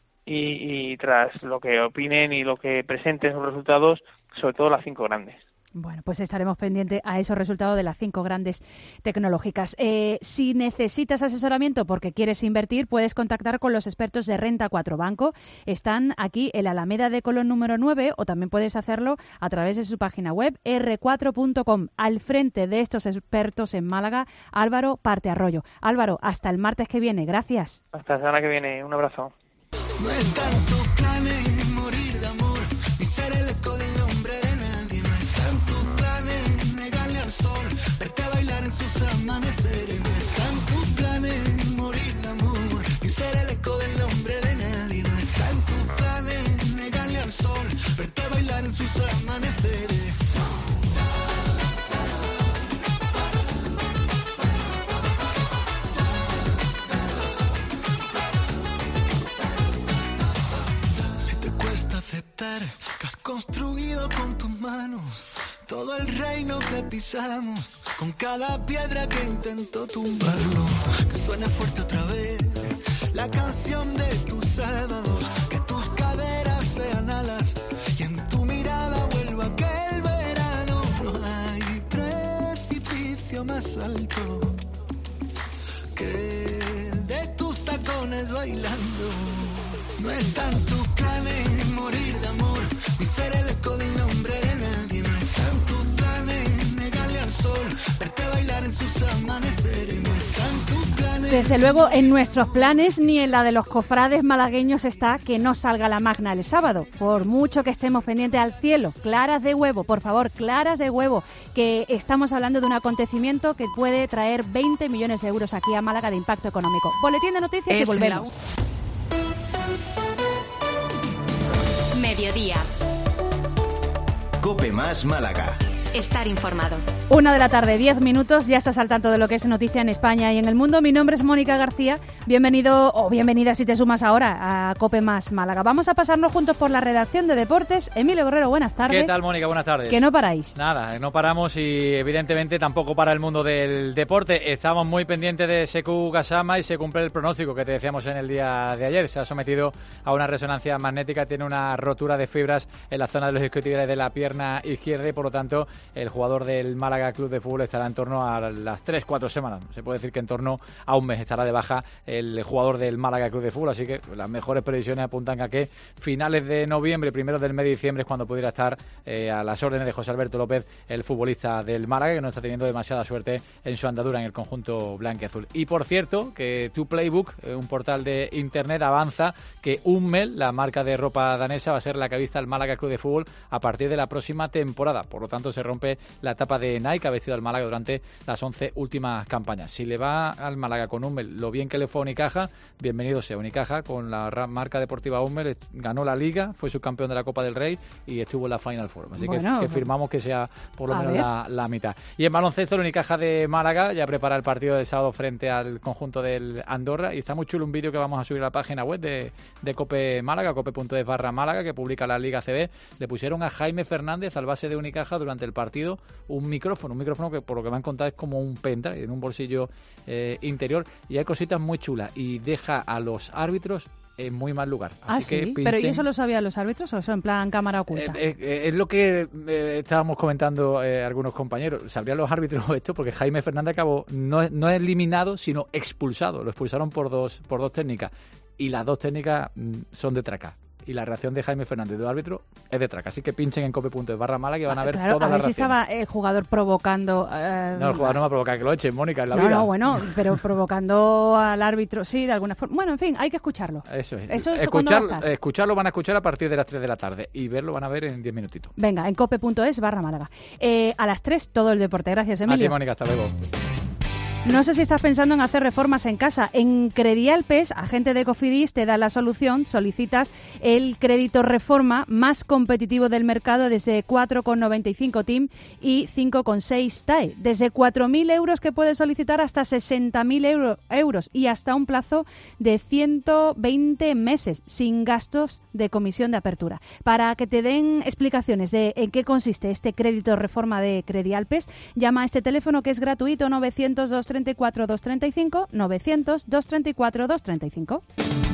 y tras lo que opinen y lo que presenten sus resultados, sobre todo las 5 grandes. Bueno, pues estaremos pendientes a esos resultados de las 5 grandes tecnológicas. Si necesitas asesoramiento porque quieres invertir, puedes contactar con los expertos de Renta 4 Banco. Están aquí en la Alameda de Colón número 9 o también puedes hacerlo a través de su página web r4.com. Al frente de estos expertos en Málaga, Álvaro Partearroyo. Álvaro, hasta el martes que viene. Gracias. Hasta la semana que viene. Un abrazo. No es tanto planes morir de amor ni ser el eco del nombre de nadie. No es tanto planes negarle al sol, verte bailar en sus amaneceres. No es tanto planes morir de amor ni ser el eco del nombre de nadie. No es tanto planes negarle al sol, verte bailar en sus amaneceres. Que has construido con tus manos todo el reino que pisamos, con cada piedra que intentó tumbarlo. Que suene fuerte otra vez la canción de tus sábados, que tus caderas sean alas y en tu mirada vuelva aquel verano. No hay precipicio más alto que el de tus los tacones bailando. No está en tus planes morir de amor, ni ser el eco del nombre de nadie. No está en tus planes negarle al sol, verte bailar en sus amaneceres. No está en tus planes. Desde luego, en nuestros planes ni en la de los cofrades malagueños está que no salga la Magna el sábado. Por mucho que estemos pendientes al cielo, claras de huevo, por favor, claras de huevo, que estamos hablando de un acontecimiento que puede traer 20 millones de euros aquí a Málaga de impacto económico. Boletín de noticias y volvemos. Mediodía. COPE más Málaga. Estar informado. 1 de la tarde, 10 minutos, ya estás al tanto de lo que es noticia en España y en el mundo. Mi nombre es Mónica García, bienvenido o bienvenida si te sumas ahora a COPE más Málaga. Vamos a pasarnos juntos por la redacción de deportes. Emilio Guerrero, buenas tardes. ¿Qué tal, Mónica? Buenas tardes. Que no paráis. Nada, no paramos y evidentemente tampoco para el mundo del deporte. Estamos muy pendientes de Sekou Gassama y se cumple el pronóstico que te decíamos en el día de ayer. Se ha sometido a una resonancia magnética, tiene una rotura de fibras en la zona de los isquiotibiales de la pierna izquierda y por lo tanto el jugador del Málaga Club de Fútbol estará en torno a las 3-4 semanas. Se puede decir que en torno a un mes estará de baja el jugador del Málaga Club de Fútbol, así que las mejores previsiones apuntan a que finales de noviembre, primeros del mes de diciembre es cuando pudiera estar a las órdenes de José Alberto López, el futbolista del Málaga, que no está teniendo demasiada suerte en su andadura en el conjunto blanquiazul. Y por cierto, que Tu Playbook, un portal de internet, avanza que Hummel, la marca de ropa danesa, va a ser la que vista al Málaga Club de Fútbol a partir de la próxima temporada. Por lo tanto, se rompe la etapa de Nike, ha vestido al Málaga durante las 11 últimas campañas. Si le va al Málaga con Hummel lo bien que le fue a Unicaja, bienvenido sea. Unicaja, con la marca deportiva Hummel, ganó la Liga, fue subcampeón de la Copa del Rey y estuvo en la Final Four. Así que firmamos que sea por lo menos la mitad. Y en baloncesto, el Unicaja de Málaga ya prepara el partido del sábado frente al conjunto del Andorra y está muy chulo un vídeo que vamos a subir a la página web de COPE Málaga, cope.es/Málaga, que publica la Liga CB. Le pusieron a Jaime Fernández, al base de Unicaja, durante el partido un micrófono que por lo que me han contado es como un pendrive en un bolsillo interior y hay cositas muy chulas y deja a los árbitros en muy mal lugar. Así que pinchen. ¿Pero y eso lo sabían los árbitros o eso en plan cámara oculta? Es lo que estábamos comentando algunos compañeros. Sabrían los árbitros esto porque Jaime Fernández acabó no eliminado, sino expulsado. Lo expulsaron por dos técnicas y las dos técnicas son de traca. Y la reacción de Jaime Fernández, de árbitro, es de traca. Así que pinchen en cope.es/Málaga que van a ver todas las reacciones. A ver si estaba el jugador provocando... No, el jugador no va a provocar que lo echen, Mónica, en la vida. No, bueno, pero provocando al árbitro, sí, de alguna forma. Bueno, en fin, hay que escucharlo. Eso es. Escucharlo van a escuchar a partir de las 3 de la tarde y verlo van a ver en 10 minutitos. Venga, en cope.es/Málaga. A las 3 todo el deporte. Gracias, Emilio. A ti, Mónica, hasta luego. No sé si estás pensando en hacer reformas en casa. En Credialpes, agente de Cofidis, te da la solución. Solicitas el crédito reforma más competitivo del mercado desde 4,95 TIM y 5,6 TAE. Desde 4.000 euros que puedes solicitar hasta 60.000 euros y hasta un plazo de 120 meses sin gastos de comisión de apertura. Para que te den explicaciones de en qué consiste este crédito reforma de Credialpes, llama a este teléfono que es gratuito, 900-234-235, 900-234-235.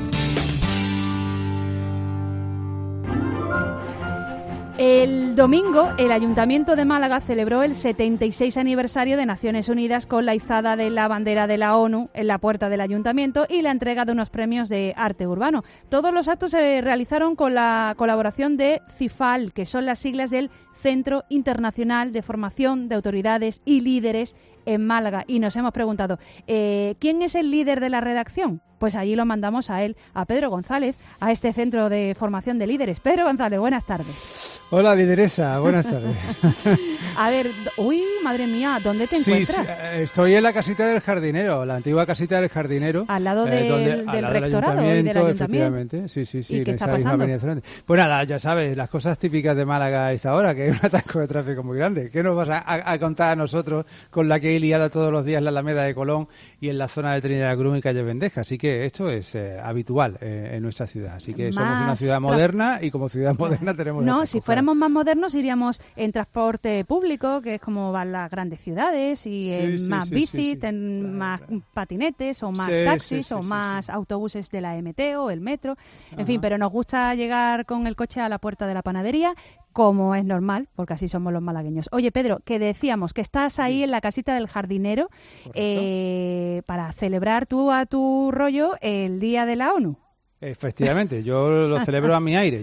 El domingo, el Ayuntamiento de Málaga celebró el 76 aniversario de Naciones Unidas con la izada de la bandera de la ONU en la puerta del Ayuntamiento y la entrega de unos premios de arte urbano. Todos los actos se realizaron con la colaboración de CIFAL, que son las siglas del Centro Internacional de Formación de Autoridades y Líderes en Málaga. Y nos hemos preguntado, ¿quién es el líder de la redacción? Pues allí lo mandamos a él, a Pedro González, a este Centro de Formación de Líderes. Pedro González, buenas tardes. Hola, lideresa, buenas tardes. A ver, uy, madre mía, ¿dónde te encuentras? Sí, estoy en la casita del jardinero, la antigua casita del jardinero. Al lado del rectorado y del ayuntamiento. Efectivamente, sí. ¿Y qué está pasando? Pues nada, ya sabes, las cosas típicas de Málaga a esta hora, que hay un atasco de tráfico muy grande. ¿Qué nos vas a contar a nosotros con la que hay liada todos los días en la Alameda de Colón y en la zona de Trinidad Cruz y Calle Vendeja? Así que esto es habitual en nuestra ciudad. Así que somos una ciudad moderna y como ciudad moderna tenemos... No, si fuéramos más modernos iríamos en transporte público, que es como van las grandes ciudades, y en más bicis, en más patinetes o más taxis o más autobuses de la MT o el metro. En fin, pero nos gusta llegar con el coche a la puerta de la panadería, como es normal, porque así somos los malagueños. Oye, Pedro, que decíamos que estás ahí en la casita del jardinero para celebrar tú a tu rollo el Día de la ONU. Efectivamente, yo lo celebro a mi aire.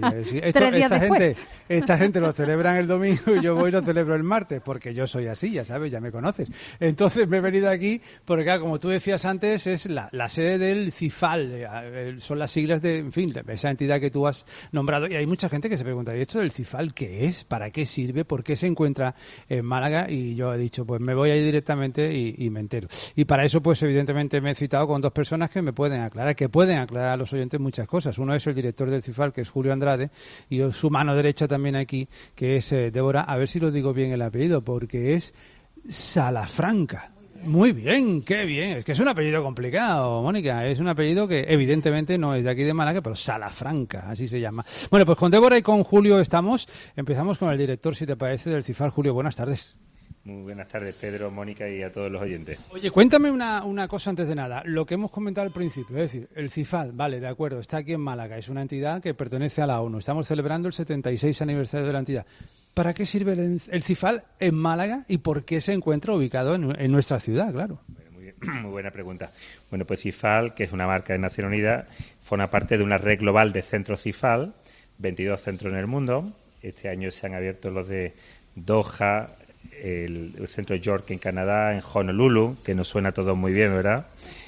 Esta gente lo celebran el domingo y yo voy y lo celebro el martes, porque yo soy así, ya sabes, ya me conoces. Entonces me he venido aquí porque, claro, como tú decías antes, es la sede del CIFAL, son las siglas de, en fin, esa entidad que tú has nombrado. Y hay mucha gente que se pregunta, ¿y esto del CIFAL qué es? ¿Para qué sirve? ¿Por qué se encuentra en Málaga? Y yo he dicho, pues me voy ahí directamente y me entero. Y para eso, pues evidentemente me he citado con dos personas que me pueden aclarar, a los oyentes muchas cosas. Uno es el director del CIFAL, que es Julio Andrade, y su mano derecha también aquí, que es Débora, a ver si lo digo bien el apellido, porque es Salafranca. Muy bien, qué bien. Es que es un apellido complicado, Mónica. Es un apellido que evidentemente no es de aquí de Málaga, pero Salafranca, así se llama. Bueno, pues con Débora y con Julio empezamos con el director, si te parece, del CIFAL. Julio, buenas tardes. Muy buenas tardes, Pedro, Mónica y a todos los oyentes. Oye, cuéntame una cosa antes de nada. Lo que hemos comentado al principio, es decir, el CIFAL, vale, de acuerdo, está aquí en Málaga, es una entidad que pertenece a la ONU. Estamos celebrando el 76 aniversario de la entidad. ¿Para qué sirve el CIFAL en Málaga y por qué se encuentra ubicado en nuestra ciudad, claro? Muy buena pregunta. Bueno, pues CIFAL, que es una marca de Naciones Unidas, forma parte de una red global de centros CIFAL, 22 centros en el mundo. Este año se han abierto los de Doha, el centro de York en Canadá, en Honolulu, que nos suena todo muy bien, ¿verdad?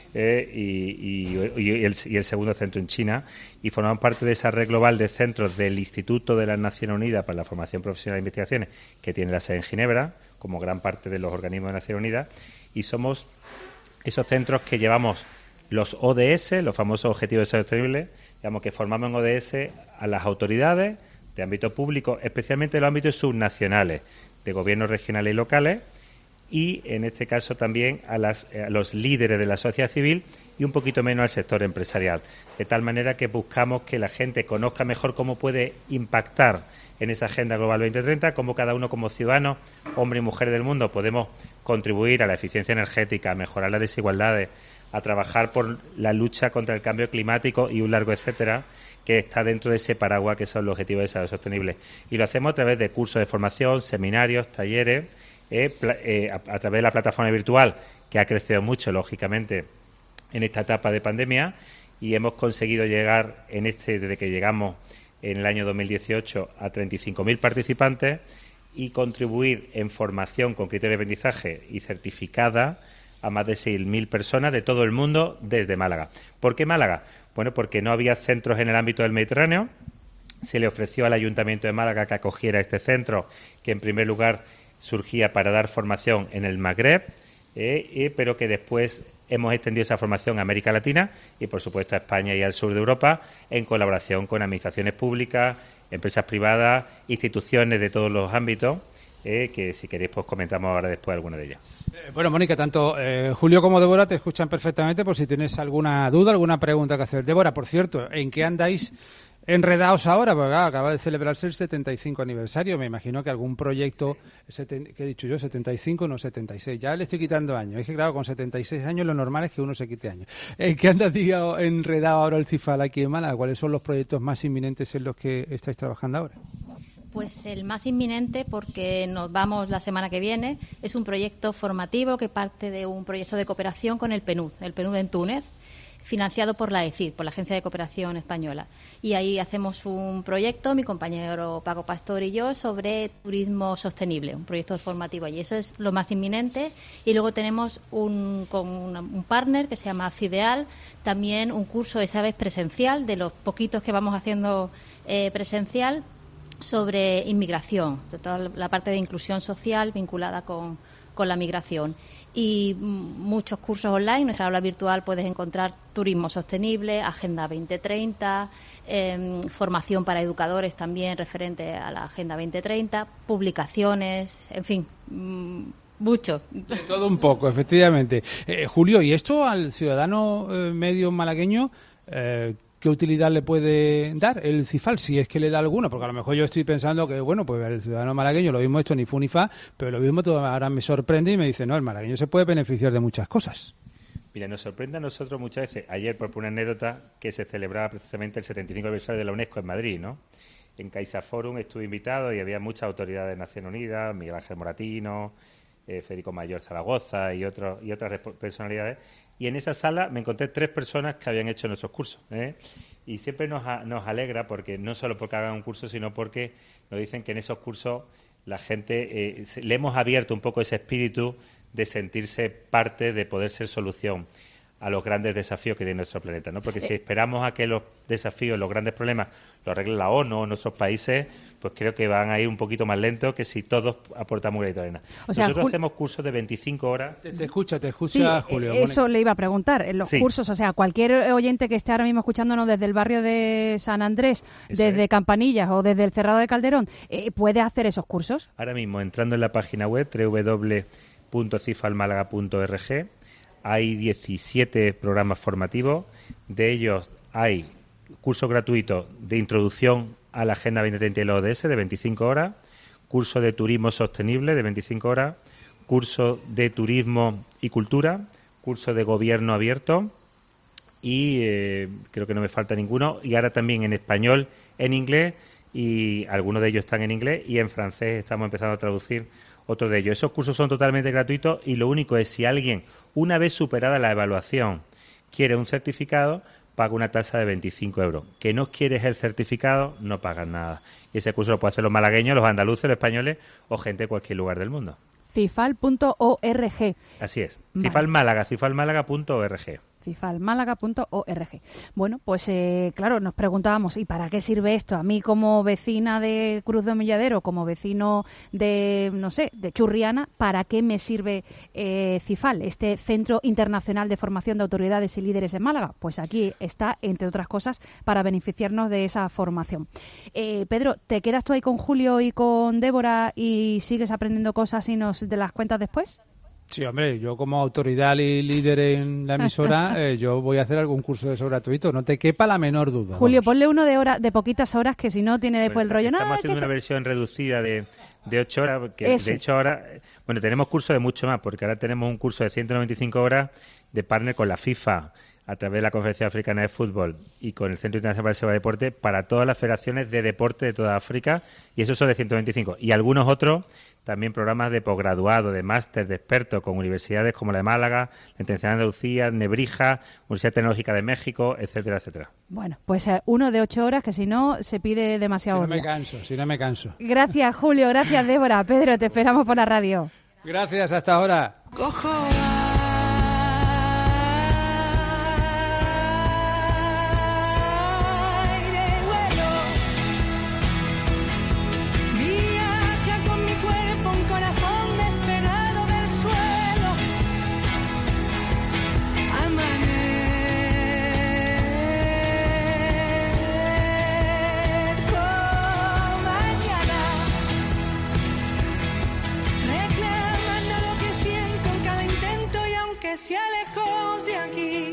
Y el segundo centro en China, y forman parte de esa red global de centros del Instituto de las Naciones Unidas para la Formación Profesional e Investigaciones, que tiene la sede en Ginebra, como gran parte de los organismos de Naciones Unidas, y somos esos centros que llevamos los ODS, los famosos Objetivos de Desarrollo Sostenible, digamos que formamos en ODS a las autoridades de ámbito público, especialmente en los ámbitos subnacionales, de gobiernos regionales y locales, y en este caso también a los líderes de la sociedad civil y un poquito menos al sector empresarial, de tal manera que buscamos que la gente conozca mejor cómo puede impactar en esa Agenda Global 2030, cómo cada uno como ciudadano, hombre y mujer del mundo, podemos contribuir a la eficiencia energética, a mejorar las desigualdades, a trabajar por la lucha contra el cambio climático y un largo etcétera, que está dentro de ese paraguas que son los Objetivos de Desarrollo Sostenible. Y lo hacemos a través de cursos de formación, seminarios, talleres, a través de la plataforma virtual, que ha crecido mucho, lógicamente, en esta etapa de pandemia, y hemos conseguido llegar, desde que llegamos en el año 2018, a 35.000 participantes y contribuir en formación con criterios de aprendizaje y certificada a más de 6.000 personas de todo el mundo desde Málaga. ¿Por qué Málaga? Bueno, porque no había centros en el ámbito del Mediterráneo. Se le ofreció al Ayuntamiento de Málaga que acogiera este centro, que en primer lugar surgía para dar formación en el Magreb, pero que después hemos extendido esa formación a América Latina y, por supuesto, a España y al sur de Europa, en colaboración con administraciones públicas, empresas privadas, instituciones de todos los ámbitos, que si queréis pues comentamos ahora después alguna de ellas. Bueno, Mónica, tanto Julio como Débora te escuchan perfectamente por si tienes alguna duda, alguna pregunta que hacer. Débora, por cierto, ¿en qué andáis enredados ahora? Porque acaba de celebrarse el 75 aniversario. Me imagino que algún proyecto, ¿qué he dicho yo? 75, no 76. Ya le estoy quitando años. Es que claro, con 76 años lo normal es que uno se quite años. ¿En qué andas enredado ahora el CIFAL aquí en Málaga? ¿Cuáles son los proyectos más inminentes en los que estáis trabajando ahora? Pues el más inminente, porque nos vamos la semana que viene, es un proyecto formativo que parte de un proyecto de cooperación con el PNUD en Túnez, financiado por la ECID, por la Agencia de Cooperación Española. Y ahí hacemos un proyecto, mi compañero Paco Pastor y yo, sobre turismo sostenible, un proyecto formativo allí. Eso es lo más inminente. Y luego tenemos un partner que se llama CIDEAL, también un curso esa vez presencial, de los poquitos que vamos haciendo presencial, sobre inmigración, toda la parte de inclusión social vinculada con la migración. Y muchos cursos online. En nuestra aula virtual puedes encontrar turismo sostenible, Agenda 2030, formación para educadores también referente a la Agenda 2030, publicaciones, en fin, mucho. De todo un poco, efectivamente. Julio, ¿y esto al ciudadano medio malagueño qué utilidad le puede dar el CIFAL, si es que le da alguna? Porque a lo mejor yo estoy pensando que, bueno, pues el ciudadano malagueño lo mismo esto ni fu ni fa, pero lo mismo todo ahora me sorprende y me dice, no, el malagueño se puede beneficiar de muchas cosas. Mira, nos sorprende a nosotros muchas veces. Ayer, por una anécdota, que se celebraba precisamente el 75 aniversario de la UNESCO en Madrid, ¿no? en CaixaForum estuve invitado y había muchas autoridades de Naciones Unidas, Miguel Ángel Moratino, Federico Mayor Zaragoza y otras personalidades. Y en esa sala me encontré 3 personas que habían hecho nuestros cursos, Y siempre nos alegra, porque no solo porque hagan un curso, sino porque nos dicen que en esos cursos la gente le hemos abierto un poco ese espíritu de sentirse parte, de poder ser solución a los grandes desafíos que tiene nuestro planeta, ¿no? Porque si esperamos a que los desafíos, los grandes problemas, los arregle la ONU o nuestros países, pues creo que van a ir un poquito más lento que si todos aportamos un granito de arena. Nosotros hacemos cursos de 25 horas. Te escucha, sí, Julio. Eso le iba a preguntar. En los cursos, o sea, cualquier oyente que esté ahora mismo escuchándonos desde el barrio de San Andrés, desde Campanillas o desde el Cerrado de Calderón, ¿puede hacer esos cursos? Ahora mismo, entrando en la página web www.cifalmálaga.org, hay 17 programas formativos. De ellos hay curso gratuito de introducción a la Agenda 2030 y el ODS de 25 horas, curso de turismo sostenible de 25 horas, curso de turismo y cultura, curso de gobierno abierto y creo que no me falta ninguno. Y ahora también en español, en inglés, y algunos de ellos están en inglés, y en francés estamos empezando a traducir otros de ellos. Esos cursos son totalmente gratuitos y lo único es, si alguien, una vez superada la evaluación, quiere un certificado, paga una tasa de 25 euros. Que no quieres el certificado, no pagas nada. Y ese curso lo pueden hacer los malagueños, los andaluces, los españoles o gente de cualquier lugar del mundo. Cifal.org. Así es. Vale. Cifalmálaga, cifalmálaga.org. cifalmálaga.org. Bueno, pues claro, nos preguntábamos, ¿y para qué sirve esto? A mí como vecina de Cruz de Humilladero, como vecino de, no sé, de Churriana, ¿para qué me sirve Cifal, este Centro Internacional de Formación de Autoridades y Líderes en Málaga? Pues aquí está, entre otras cosas, para beneficiarnos de esa formación. Pedro, ¿te quedas tú ahí con Julio y con Débora y sigues aprendiendo cosas y nos te las cuentas después? Sí, hombre, yo como autoridad y líder en la emisora, yo voy a hacer algún curso de eso gratuito, no te quepa la menor duda. Julio, ponle uno de poquitas horas, que si no tiene después el rollo. Estamos haciendo una versión reducida de 8 horas, que de hecho ahora, bueno, tenemos cursos de mucho más, porque ahora tenemos un curso de 195 horas de partner con la FIFA, a través de la Conferencia Africana de Fútbol y con el Centro Internacional para el Seguridad de Deporte, para todas las federaciones de deporte de toda África, y esos son de 125. Y algunos otros, también programas de posgraduado, de máster, de expertos, con universidades como la de Málaga, la Internacional de Andalucía, Nebrija, Universidad Tecnológica de México, etcétera, etcétera. Bueno, pues uno de 8 horas, que si no, se pide demasiado. Si no me canso. Gracias, Julio, gracias, Débora. Pedro, te esperamos por la radio. Gracias, hasta ahora. Se alejó de aquí.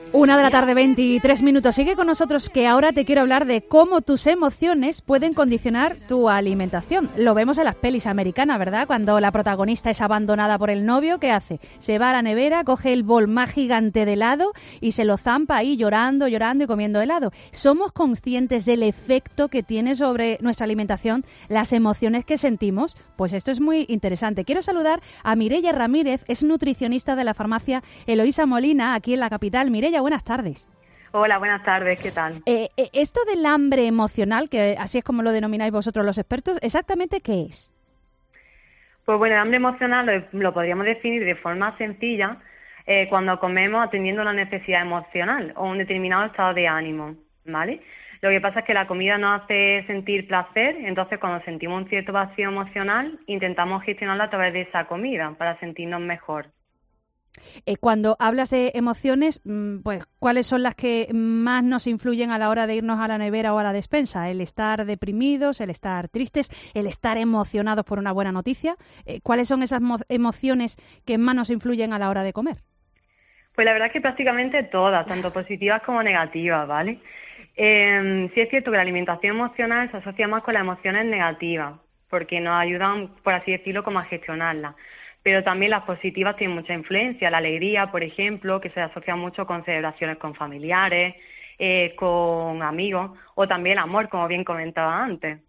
1:23 PM. Sigue con nosotros, que ahora te quiero hablar de cómo tus emociones pueden condicionar tu alimentación. Lo vemos en las pelis americanas, ¿verdad? Cuando la protagonista es abandonada por el novio, ¿qué hace? Se va a la nevera, coge el bol más gigante de helado y se lo zampa ahí llorando y comiendo helado. ¿Somos conscientes del efecto que tiene sobre nuestra alimentación las emociones que sentimos? Pues esto es muy interesante. Quiero saludar a Mireia Ramírez, es nutricionista de la farmacia Eloísa Molina, aquí en la capital. Mireia, buenas tardes. Hola, buenas tardes, ¿qué tal? Esto del hambre emocional, que así es como lo denomináis vosotros los expertos, ¿exactamente qué es? Pues bueno, el hambre emocional lo podríamos definir de forma sencilla cuando comemos atendiendo una necesidad emocional o un determinado estado de ánimo, ¿vale? Lo que pasa es que la comida nos hace sentir placer, entonces cuando sentimos un cierto vacío emocional intentamos gestionarlo a través de esa comida para sentirnos mejor. Cuando hablas de emociones, pues ¿cuáles son las que más nos influyen a la hora de irnos a la nevera o a la despensa? ¿El estar deprimidos, el estar tristes, el estar emocionados por una buena noticia? ¿Cuáles son esas emociones que más nos influyen a la hora de comer? Pues la verdad es que prácticamente todas, tanto positivas como negativas, ¿vale? Sí es cierto que la alimentación emocional se asocia más con las emociones negativas, porque nos ayudan, por así decirlo, como a gestionarlas. Pero también las positivas tienen mucha influencia. La alegría, por ejemplo, que se asocia mucho con celebraciones con familiares, con amigos, o también el amor, como bien comentaba antes.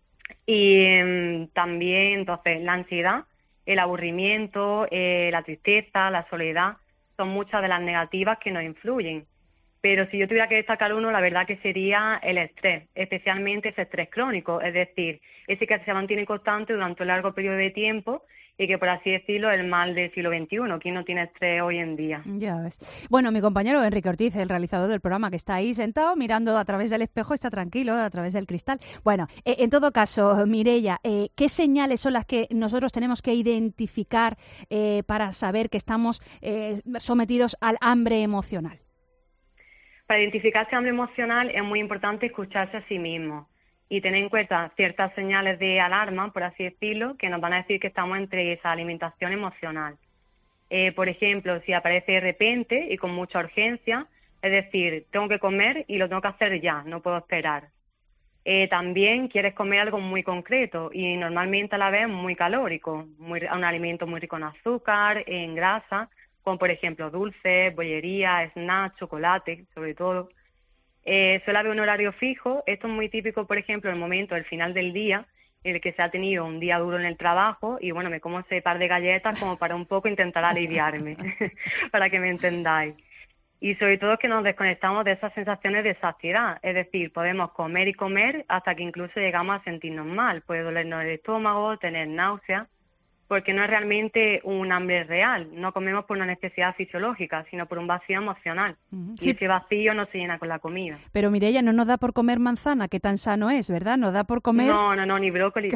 Y también, entonces, la ansiedad, el aburrimiento, la tristeza, la soledad, son muchas de las negativas que nos influyen. Pero si yo tuviera que destacar uno, la verdad que sería el estrés, especialmente ese estrés crónico, es decir, ese que se mantiene constante durante un largo periodo de tiempo y que, por así decirlo, es el mal del siglo XXI. ¿Quién no tiene estrés hoy en día? Ya ves. Bueno, mi compañero Enrique Ortiz, el realizador del programa, que está ahí sentado mirando a través del espejo, está tranquilo, a través del cristal. Bueno, en todo caso, Mireia, ¿qué señales son las que nosotros tenemos que identificar para saber que estamos sometidos al hambre emocional? Para identificar ese hambre emocional es muy importante escucharse a sí mismo y tener en cuenta ciertas señales de alarma, por así decirlo, que nos van a decir que estamos entre esa alimentación emocional. Por ejemplo, si aparece de repente y con mucha urgencia, es decir, tengo que comer y lo tengo que hacer ya, no puedo esperar. También quieres comer algo muy concreto y normalmente a la vez muy calórico, un alimento muy rico en azúcar, en grasa, como por ejemplo dulces, bollería, snacks, chocolate, sobre todo. Suele haber un horario fijo. Esto es muy típico, por ejemplo, en el momento del final del día, en el que se ha tenido un día duro en el trabajo y bueno, me como ese par de galletas como para un poco intentar aliviarme, para que me entendáis. Y sobre todo que nos desconectamos de esas sensaciones de saciedad, es decir, podemos comer y comer hasta que incluso llegamos a sentirnos mal, puede dolernos el estómago, tener náuseas, porque no es realmente un hambre real, no comemos por una necesidad fisiológica, sino por un vacío emocional. Sí. Y ese vacío no se llena con la comida. Pero Mireia, no nos da por comer manzana, que tan sano es, ¿verdad? Nos da por comer... No, ni brócoli.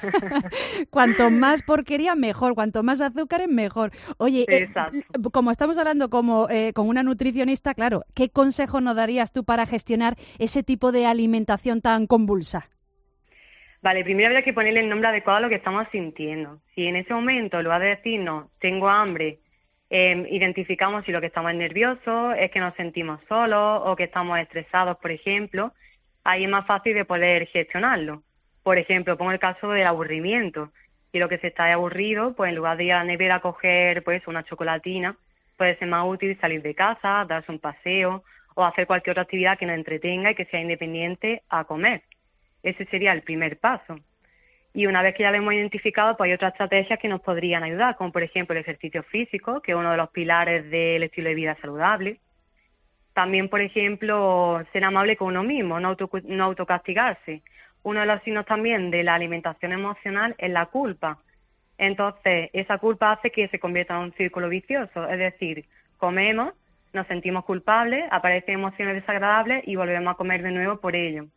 Cuanto más porquería, mejor. Cuanto más azúcares, mejor. Oye, como estamos hablando con una nutricionista, claro, ¿qué consejo nos darías tú para gestionar ese tipo de alimentación tan convulsa? Vale, primero habría que ponerle el nombre adecuado a lo que estamos sintiendo. Si en ese momento, en lugar de decirnos, tengo hambre, identificamos si lo que estamos es nervioso, es que nos sentimos solos o que estamos estresados, por ejemplo, ahí es más fácil de poder gestionarlo. Por ejemplo, pongo el caso del aburrimiento. Si lo que se está es aburrido, pues en lugar de ir a la nevera a coger pues una chocolatina, puede ser más útil salir de casa, darse un paseo o hacer cualquier otra actividad que nos entretenga y que sea independiente a comer. Ese sería el primer paso. Y una vez que ya lo hemos identificado, pues hay otras estrategias que nos podrían ayudar, como por ejemplo el ejercicio físico, que es uno de los pilares del estilo de vida saludable. También, por ejemplo, ser amable con uno mismo, no autocastigarse. Uno de los signos también de la alimentación emocional es la culpa. Entonces, esa culpa hace que se convierta en un círculo vicioso, es decir, comemos, nos sentimos culpables, aparecen emociones desagradables y volvemos a comer de nuevo por ello.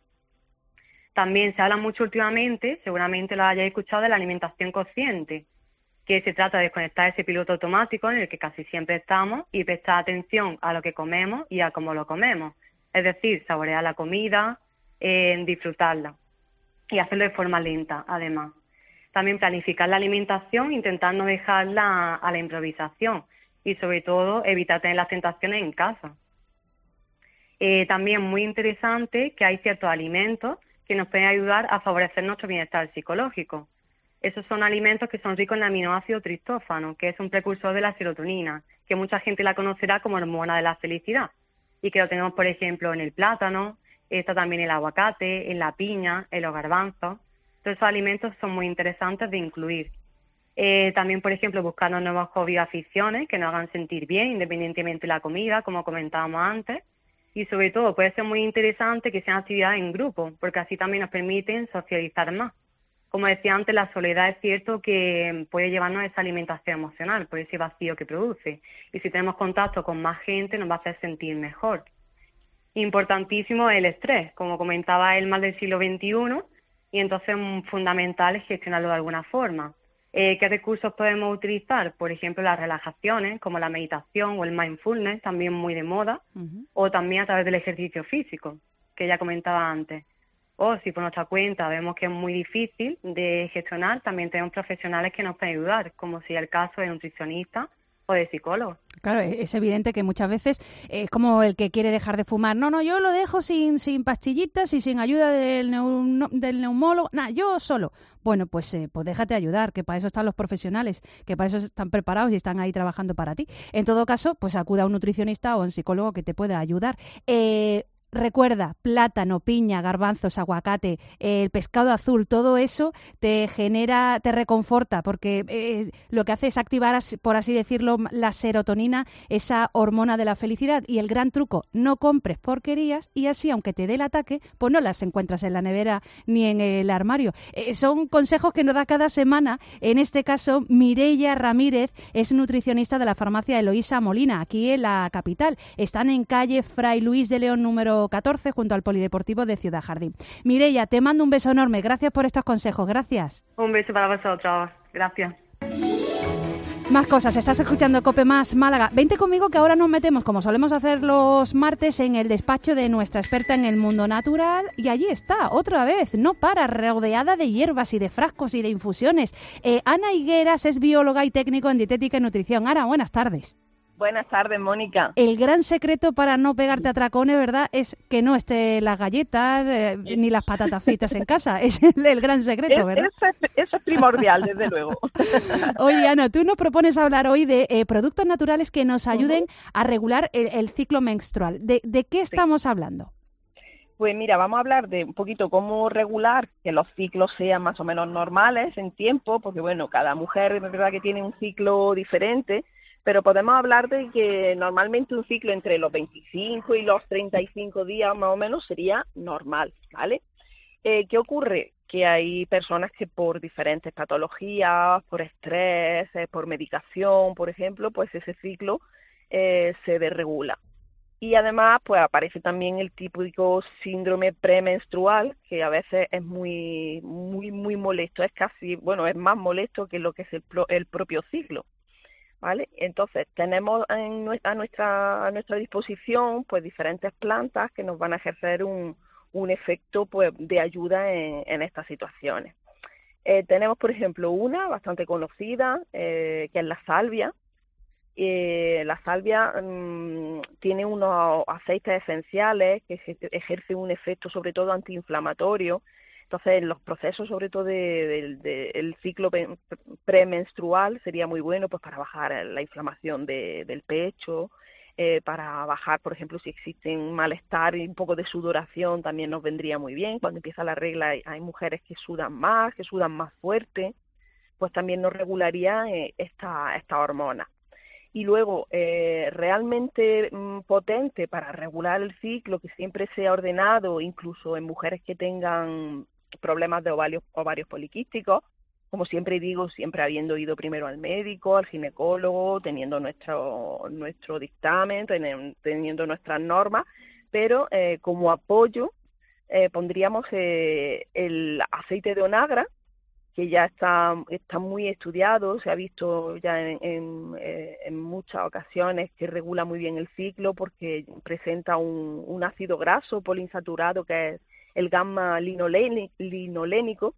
También se habla mucho últimamente, seguramente lo hayáis escuchado, de la alimentación consciente, que se trata de desconectar ese piloto automático en el que casi siempre estamos y prestar atención a lo que comemos y a cómo lo comemos. Es decir, saborear la comida, disfrutarla y hacerlo de forma lenta, además. También planificar la alimentación, intentar no dejarla a la improvisación y, sobre todo, evitar tener las tentaciones en casa. También muy interesante que hay ciertos alimentos que nos pueden ayudar a favorecer nuestro bienestar psicológico. Esos son alimentos que son ricos en aminoácido triptófano, que es un precursor de la serotonina, que mucha gente la conocerá como hormona de la felicidad, y que lo tenemos, por ejemplo, en el plátano, está también en el aguacate, en la piña, en los garbanzos. Todos esos alimentos son muy interesantes de incluir. También, por ejemplo, buscando nuevos hobbies o aficiones que nos hagan sentir bien, independientemente de la comida, como comentábamos antes. Y sobre todo puede ser muy interesante que sean actividades en grupo, porque así también nos permiten socializar más. Como decía antes, la soledad es cierto que puede llevarnos a esa alimentación emocional, por ese vacío que produce. Y si tenemos contacto con más gente, nos va a hacer sentir mejor. Importantísimo el estrés, como comentaba, el mal del siglo XXI, y entonces fundamental es gestionarlo de alguna forma. ¿Qué recursos podemos utilizar? Por ejemplo, las relajaciones, como la meditación o el mindfulness, también muy de moda, o también a través del ejercicio físico, que ya comentaba antes. O si por nuestra cuenta vemos que es muy difícil de gestionar, también tenemos profesionales que nos pueden ayudar, como si el caso de nutricionista o de psicólogo. Claro, es evidente que muchas veces es como el que quiere dejar de fumar. No, yo lo dejo sin pastillitas y sin ayuda del neumólogo. Nada, yo solo. Bueno, pues déjate ayudar, que para eso están los profesionales, que para eso están preparados y están ahí trabajando para ti. En todo caso, pues acuda a un nutricionista o a un psicólogo que te pueda ayudar. Recuerda, plátano, piña, garbanzos, aguacate, el pescado azul, todo eso te reconforta, porque lo que hace es activar, por así decirlo, la serotonina, esa hormona de la felicidad. Y el gran truco, no compres porquerías y así, aunque te dé el ataque, pues no las encuentras en la nevera ni en el armario. Son consejos que nos da cada semana. En este caso, Mireia Ramírez es nutricionista de la farmacia Eloísa Molina, aquí en la capital. Están en calle Fray Luis de León número 14, junto al Polideportivo de Ciudad Jardín. Mireia, te mando un beso enorme. Gracias por estos consejos. Gracias. Un beso para vosotros. Gracias. Más cosas, estás escuchando COPE Más Málaga. Vente conmigo que ahora nos metemos, como solemos hacer los martes, en el despacho de nuestra experta en el mundo natural, y allí está, otra vez, no para, rodeada de hierbas y de frascos y de infusiones. Ana Higueras es bióloga y técnico en dietética y nutrición. Ana, buenas tardes. Buenas tardes, Mónica. El gran secreto para no pegarte a tracones, ¿verdad?, es que no esté las galletas ni las patatas fritas en casa. Es el gran secreto, ¿verdad? Eso es primordial, desde luego. Oye, Ana, tú nos propones hablar hoy de productos naturales que nos ayuden a regular el ciclo menstrual. ¿De qué estamos hablando? Pues mira, vamos a hablar de un poquito cómo regular que los ciclos sean más o menos normales en tiempo, porque bueno, cada mujer es verdad que tiene un ciclo diferente, pero podemos hablar de que normalmente un ciclo entre los 25 y los 35 días más o menos sería normal, ¿vale? ¿Qué ocurre? Que hay personas que por diferentes patologías, por estrés, por medicación, por ejemplo, pues ese ciclo se desregula. Y además, pues aparece también el típico síndrome premenstrual, que a veces es muy molesto, es casi, bueno, es más molesto que lo que es el propio ciclo. ¿Vale? Entonces tenemos a nuestra disposición pues diferentes plantas que nos van a ejercer un efecto pues de ayuda en estas situaciones. Tenemos por ejemplo una bastante conocida que es la salvia. La salvia tiene unos aceites esenciales que ejercen un efecto sobre todo antiinflamatorio. Entonces, en los procesos, sobre todo del ciclo premenstrual, sería muy bueno pues para bajar la inflamación del pecho, para bajar, por ejemplo, si existe un malestar y un poco de sudoración, también nos vendría muy bien. Cuando empieza la regla hay mujeres que sudan más fuerte, pues también nos regularía esta hormona. Y luego, realmente potente para regular el ciclo, que siempre sea ordenado, incluso en mujeres que tengan problemas de ovarios poliquísticos, como siempre digo, siempre habiendo ido primero al médico, al ginecólogo, teniendo nuestro dictamen, teniendo nuestras normas, pero como apoyo pondríamos el aceite de onagra, que ya está muy estudiado, se ha visto ya en muchas ocasiones que regula muy bien el ciclo porque presenta un ácido graso poliinsaturado que es el gamma-linolénico,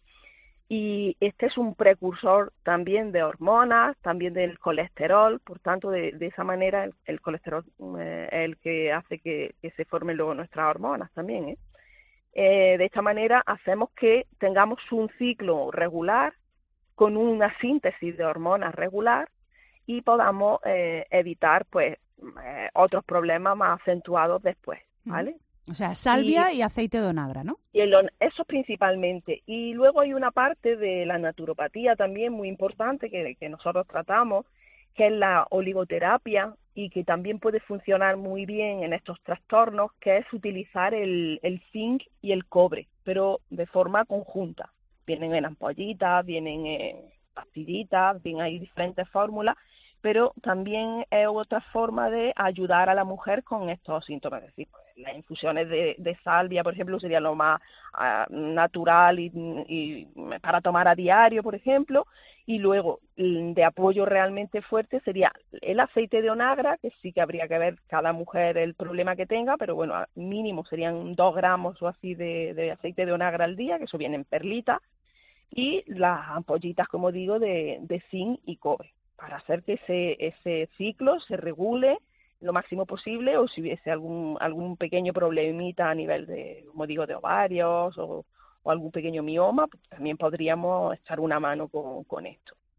y este es un precursor también de hormonas, también del colesterol, por tanto de esa manera el colesterol es el que hace que se formen luego nuestras hormonas también, de esta manera hacemos que tengamos un ciclo regular con una síntesis de hormonas regular y podamos evitar pues otros problemas más acentuados después, ¿vale? O sea, salvia y aceite de onagra, ¿no? Y eso principalmente. Y luego hay una parte de la naturopatía también muy importante que nosotros tratamos, que es la oligoterapia y que también puede funcionar muy bien en estos trastornos, que es utilizar el zinc y el cobre, pero de forma conjunta. Vienen en ampollitas, vienen en pastillitas, bien, hay diferentes fórmulas, pero también es otra forma de ayudar a la mujer con estos síntomas. Es decir, pues, las infusiones de salvia, por ejemplo, sería lo más natural y para tomar a diario, por ejemplo, y luego de apoyo realmente fuerte sería el aceite de onagra, que sí que habría que ver cada mujer el problema que tenga, pero bueno, mínimo serían 2 gramos o así de aceite de onagra al día, que eso viene en perlitas, y las ampollitas, como digo, de zinc y cobre, para hacer que ese ciclo se regule lo máximo posible, o si hubiese algún pequeño problemita a nivel de, como digo, de ovarios o algún pequeño mioma, pues también podríamos echar una mano con esto.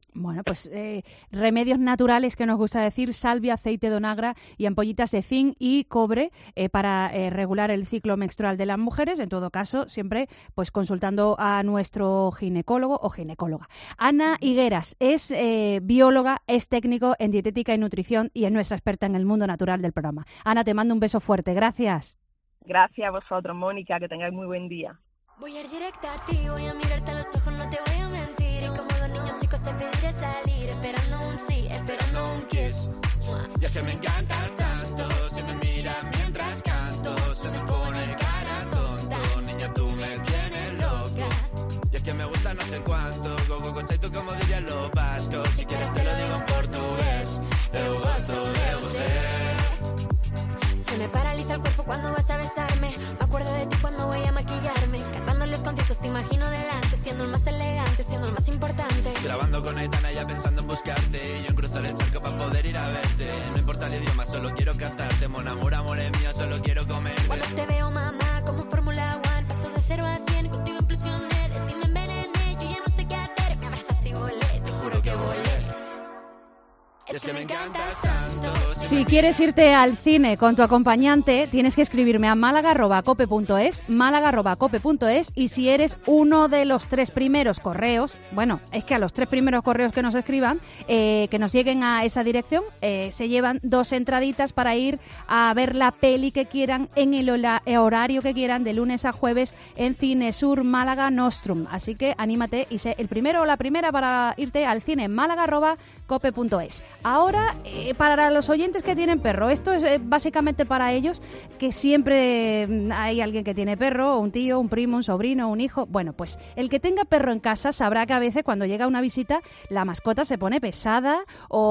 Bueno, pues remedios naturales que nos gusta decir, salvia, aceite de onagra y ampollitas de zinc y cobre para regular el ciclo menstrual de las mujeres. En todo caso, siempre pues consultando a nuestro ginecólogo o ginecóloga. Ana Higueras es bióloga, es técnico en dietética y nutrición y es nuestra experta en el mundo natural del programa. Ana, te mando un beso fuerte. Gracias. Gracias a vosotros, Mónica, que tengáis muy buen día. Voy a ir directa a ti, voy a mirarte a los ojos, no te voy a mentir. Y como dos niños chicos te pediré salir, esperando un sí, esperando un kiss. Y es que me encantas tanto, si me miras mientras canto, se me pone cara tonta. Niña, tú me tienes loca. Y es que me gusta no sé cuánto, go conceito como dirían los vascos. Si quieres te lo digo en portugués, eu gosto de você. Se me paraliza el cuerpo cuando vas a besarme. Me acuerdo de ti cuando voy a maquillarme. Cantando los conciertos te imagino delante, siendo el más elegante, siendo el más importante. Grabando con Aitana ya pensando en buscarte. Y yo en cruzar el charco para poder ir a verte. No importa el idioma, solo quiero cantarte. Mon amor, amor es mío, solo quiero comerte. Cuando te veo, mamá, como Fórmula 1, paso de 0 a 100, contigo impresioné. De ti me envenené, yo ya no sé qué hacer. Me abrazaste y volé, te juro que volé. Es que me encantas tanto. Si quieres irte al cine con tu acompañante, tienes que escribirme a málaga@cope.es, málaga@cope.es, y si eres uno de los 3 primeros correos, bueno, es que a los 3 primeros correos que nos escriban, que nos lleguen a esa dirección, se llevan 2 entraditas para ir a ver la peli que quieran en el horario que quieran, de lunes a jueves en Cinesur Málaga Nostrum. Así que anímate y sé el primero o la primera para irte al cine, málaga@cope.es. Ahora, para los oyentes que tienen perro, esto es básicamente para ellos, que siempre hay alguien que tiene perro, un tío, un primo, un sobrino, un hijo. Bueno, pues el que tenga perro en casa sabrá que a veces cuando llega una visita la mascota se pone pesada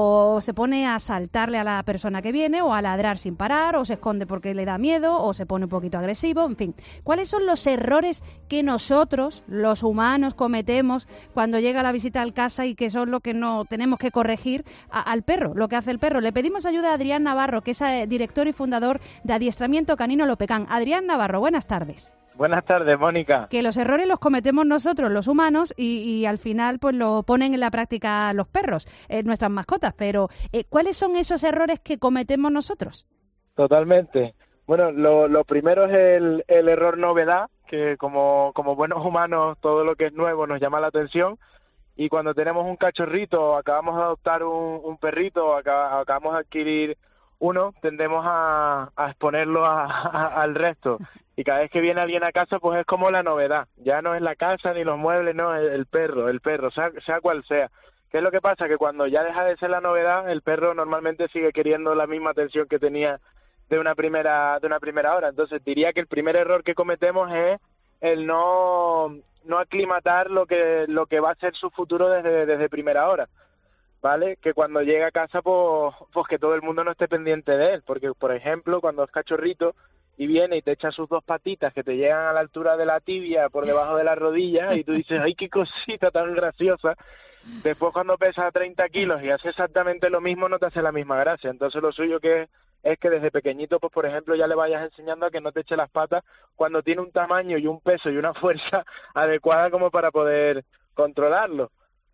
o se pone a saltarle a la persona que viene o a ladrar sin parar o se esconde porque le da miedo o se pone un poquito agresivo, en fin. ¿Cuáles son los errores que nosotros, los humanos, cometemos cuando llega la visita al casa y que son lo que no tenemos que corregir al perro, lo que hace el perro? Le pedimos ayuda a Adrián Navarro, que es director y fundador de Adiestramiento Canino Lopecán. Adrián Navarro, buenas tardes. Buenas tardes, Mónica. Que los errores los cometemos nosotros, los humanos, y al final pues lo ponen en la práctica los perros, nuestras mascotas. Pero, ¿cuáles son esos errores que cometemos nosotros? Totalmente. Bueno, lo primero es el error novedad, que como buenos humanos todo lo que es nuevo nos llama la atención. Y cuando tenemos un cachorrito, acabamos de adoptar un perrito, acabamos de adquirir uno, tendemos a exponerlo al resto. Y cada vez que viene alguien a casa, pues es como la novedad. Ya no es la casa ni los muebles, no, el perro, sea cual sea. ¿Qué es lo que pasa? Que cuando ya deja de ser la novedad, el perro normalmente sigue queriendo la misma atención que tenía de una primera hora. Entonces diría que el primer error que cometemos es el no aclimatar lo que va a ser su futuro desde primera hora, ¿vale? Que cuando llega a casa, pues que todo el mundo no esté pendiente de él, porque, por ejemplo, cuando es cachorrito y viene y te echa sus 2 patitas que te llegan a la altura de la tibia, por debajo de la rodilla, y tú dices, ¡ay, qué cosita tan graciosa! Después, cuando pesa 30 kilos y hace exactamente lo mismo, no te hace la misma gracia. Entonces, lo suyo es que desde pequeñito, pues por ejemplo, ya le vayas enseñando a que no te eche las patas cuando tiene un tamaño y un peso y una fuerza adecuada como para poder controlarlo.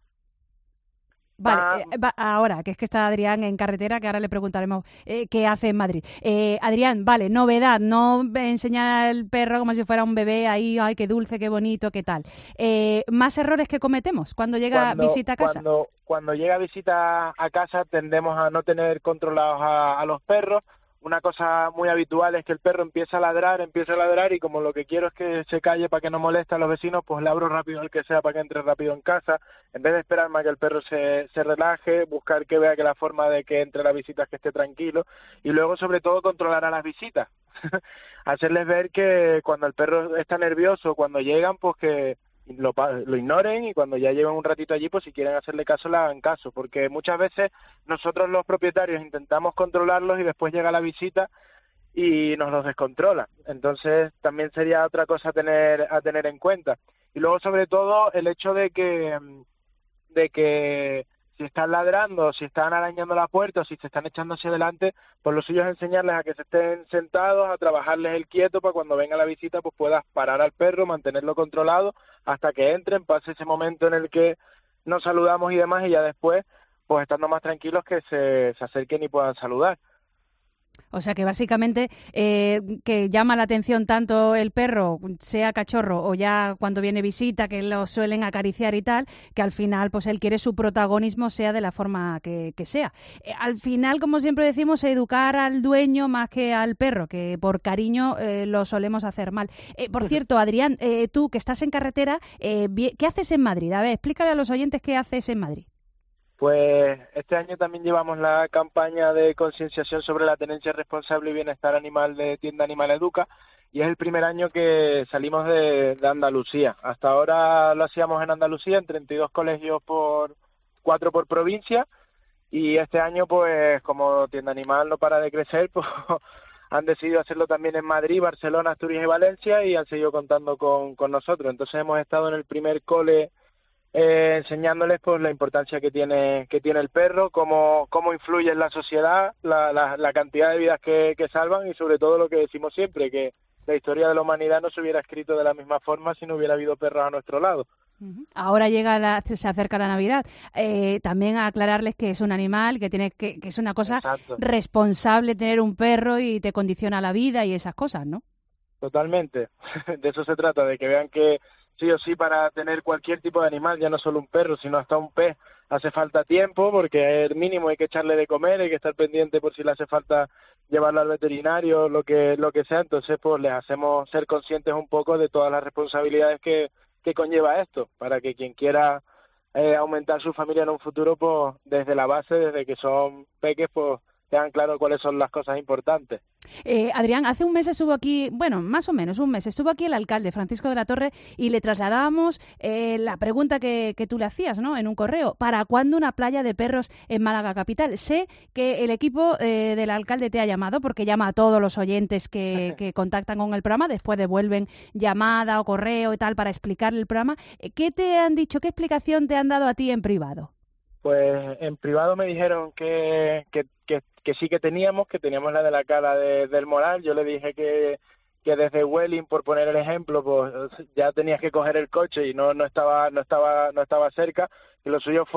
Vale, ahora, que es que está Adrián en carretera, que ahora le preguntaremos qué hace en Madrid. Adrián, vale, novedad, no enseñar al perro como si fuera un bebé ahí, ay, qué dulce, qué bonito, qué tal. ¿Más errores que cometemos cuando llega visita a casa? Cuando llega visita a casa tendemos a no tener controlados a los perros. Una cosa muy habitual es que el perro empieza a ladrar y como lo que quiero es que se calle para que no moleste a los vecinos, pues le abro rápido el que sea para que entre rápido en casa, en vez de esperarme a que el perro se relaje, buscar que vea que la forma de que entre la visita es que esté tranquilo, y luego sobre todo controlar a las visitas, hacerles ver que cuando el perro está nervioso, cuando llegan, pues que lo ignoren, y cuando ya llevan un ratito allí, pues si quieren hacerle caso, le hagan caso, porque muchas veces nosotros los propietarios intentamos controlarlos y después llega la visita y nos los descontrola. Entonces también sería otra cosa a tener en cuenta. Y luego, sobre todo, el hecho de que si están ladrando, si están arañando la puerta o si se están echando hacia adelante, pues lo suyo es enseñarles a que se estén sentados, a trabajarles el quieto para cuando venga la visita pues puedas parar al perro, mantenerlo controlado hasta que entren, pase ese momento en el que nos saludamos y demás, y ya después, pues estando más tranquilos, que se acerquen y puedan saludar. O sea que básicamente que llama la atención tanto el perro, sea cachorro o ya cuando viene visita, que lo suelen acariciar y tal, que al final pues él quiere su protagonismo, sea de la forma que sea. Al final, como siempre decimos, educar al dueño más que al perro, que por cariño lo solemos hacer mal. Por cierto, Adrián, tú que estás en carretera, ¿qué haces en Madrid? A ver, explícale a los oyentes qué haces en Madrid. Pues este año también llevamos la campaña de concienciación sobre la tenencia responsable y bienestar animal de Tienda Animal Educa, y es el primer año que salimos de Andalucía. Hasta ahora lo hacíamos en Andalucía, en 32 colegios, 4 por provincia, y este año, pues como Tienda Animal no para de crecer, pues han decidido hacerlo también en Madrid, Barcelona, Asturias y Valencia, y han seguido contando con nosotros. Entonces hemos estado en el primer cole enseñándoles pues la importancia que tiene el perro, cómo influye en la sociedad, la cantidad de vidas que salvan, y sobre todo lo que decimos siempre, que la historia de la humanidad no se hubiera escrito de la misma forma si no hubiera habido perros a nuestro lado. Ahora se acerca la Navidad. También a aclararles que es un animal, que es una cosa responsable tener un perro y te condiciona la vida y esas cosas, ¿no? Totalmente. De eso se trata, de que vean que sí o sí, para tener cualquier tipo de animal, ya no solo un perro, sino hasta un pez, hace falta tiempo, porque el mínimo hay que echarle de comer, hay que estar pendiente por si le hace falta llevarlo al veterinario, lo que sea. Entonces pues les hacemos ser conscientes un poco de todas las responsabilidades que conlleva esto, para que quien quiera aumentar su familia en un futuro, pues desde la base, desde que son peques, pues tengan claro cuáles son las cosas importantes. Adrián, hace un mes estuvo aquí, bueno, más o menos un mes, estuvo aquí el alcalde Francisco de la Torre y le trasladábamos la pregunta que tú le hacías, ¿no?, en un correo. ¿Para cuándo una playa de perros en Málaga capital? Sé que el equipo del alcalde te ha llamado, porque llama a todos los oyentes que contactan con el programa, después devuelven llamada o correo y tal para explicarle el programa. ¿Qué te han dicho? ¿Qué explicación te han dado a ti en privado? Pues en privado me dijeron que sí que teníamos la de la cala del Moral. Yo le dije que desde Welling, por poner el ejemplo, pues ya tenías que coger el coche y no estaba cerca, que lo suyo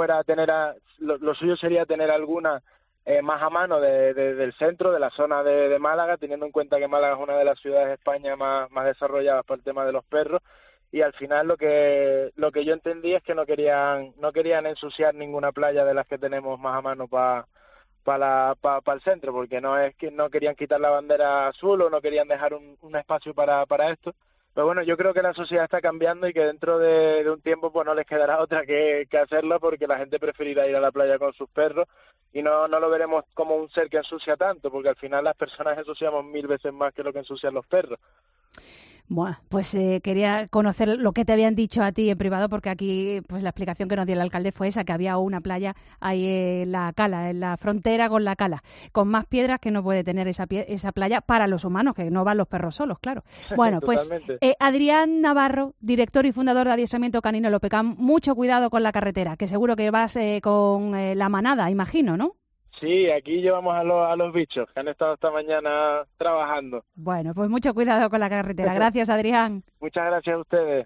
lo suyo sería tener alguna más a mano del centro, de la zona de Málaga, teniendo en cuenta que Málaga es una de las ciudades de España más desarrolladas por el tema de los perros. Y al final lo que yo entendí es que no querían ensuciar ninguna playa de las que tenemos más a mano para el centro, porque no es que no querían quitar la bandera azul o no querían dejar un espacio para esto. Pero bueno, yo creo que la sociedad está cambiando y que dentro de un tiempo pues no les quedará otra que hacerlo, porque la gente preferirá ir a la playa con sus perros y no lo veremos como un ser que ensucia tanto, porque al final las personas ensuciamos 1000 veces más que lo que ensucian los perros. Bueno, pues quería conocer lo que te habían dicho a ti en privado, porque aquí pues la explicación que nos dio el alcalde fue esa, que había una playa ahí en la Cala, en la frontera con la Cala, con más piedras que no puede tener esa playa para los humanos, que no van los perros solos, claro. Bueno, pues Adrián Navarro, director y fundador de Adiestramiento Canino Lopecam, mucho cuidado con la carretera, que seguro que vas con la manada, imagino, ¿no? Sí, aquí llevamos a los bichos que han estado esta mañana trabajando. Bueno, pues mucho cuidado con la carretera. Gracias, Adrián. Muchas gracias a ustedes.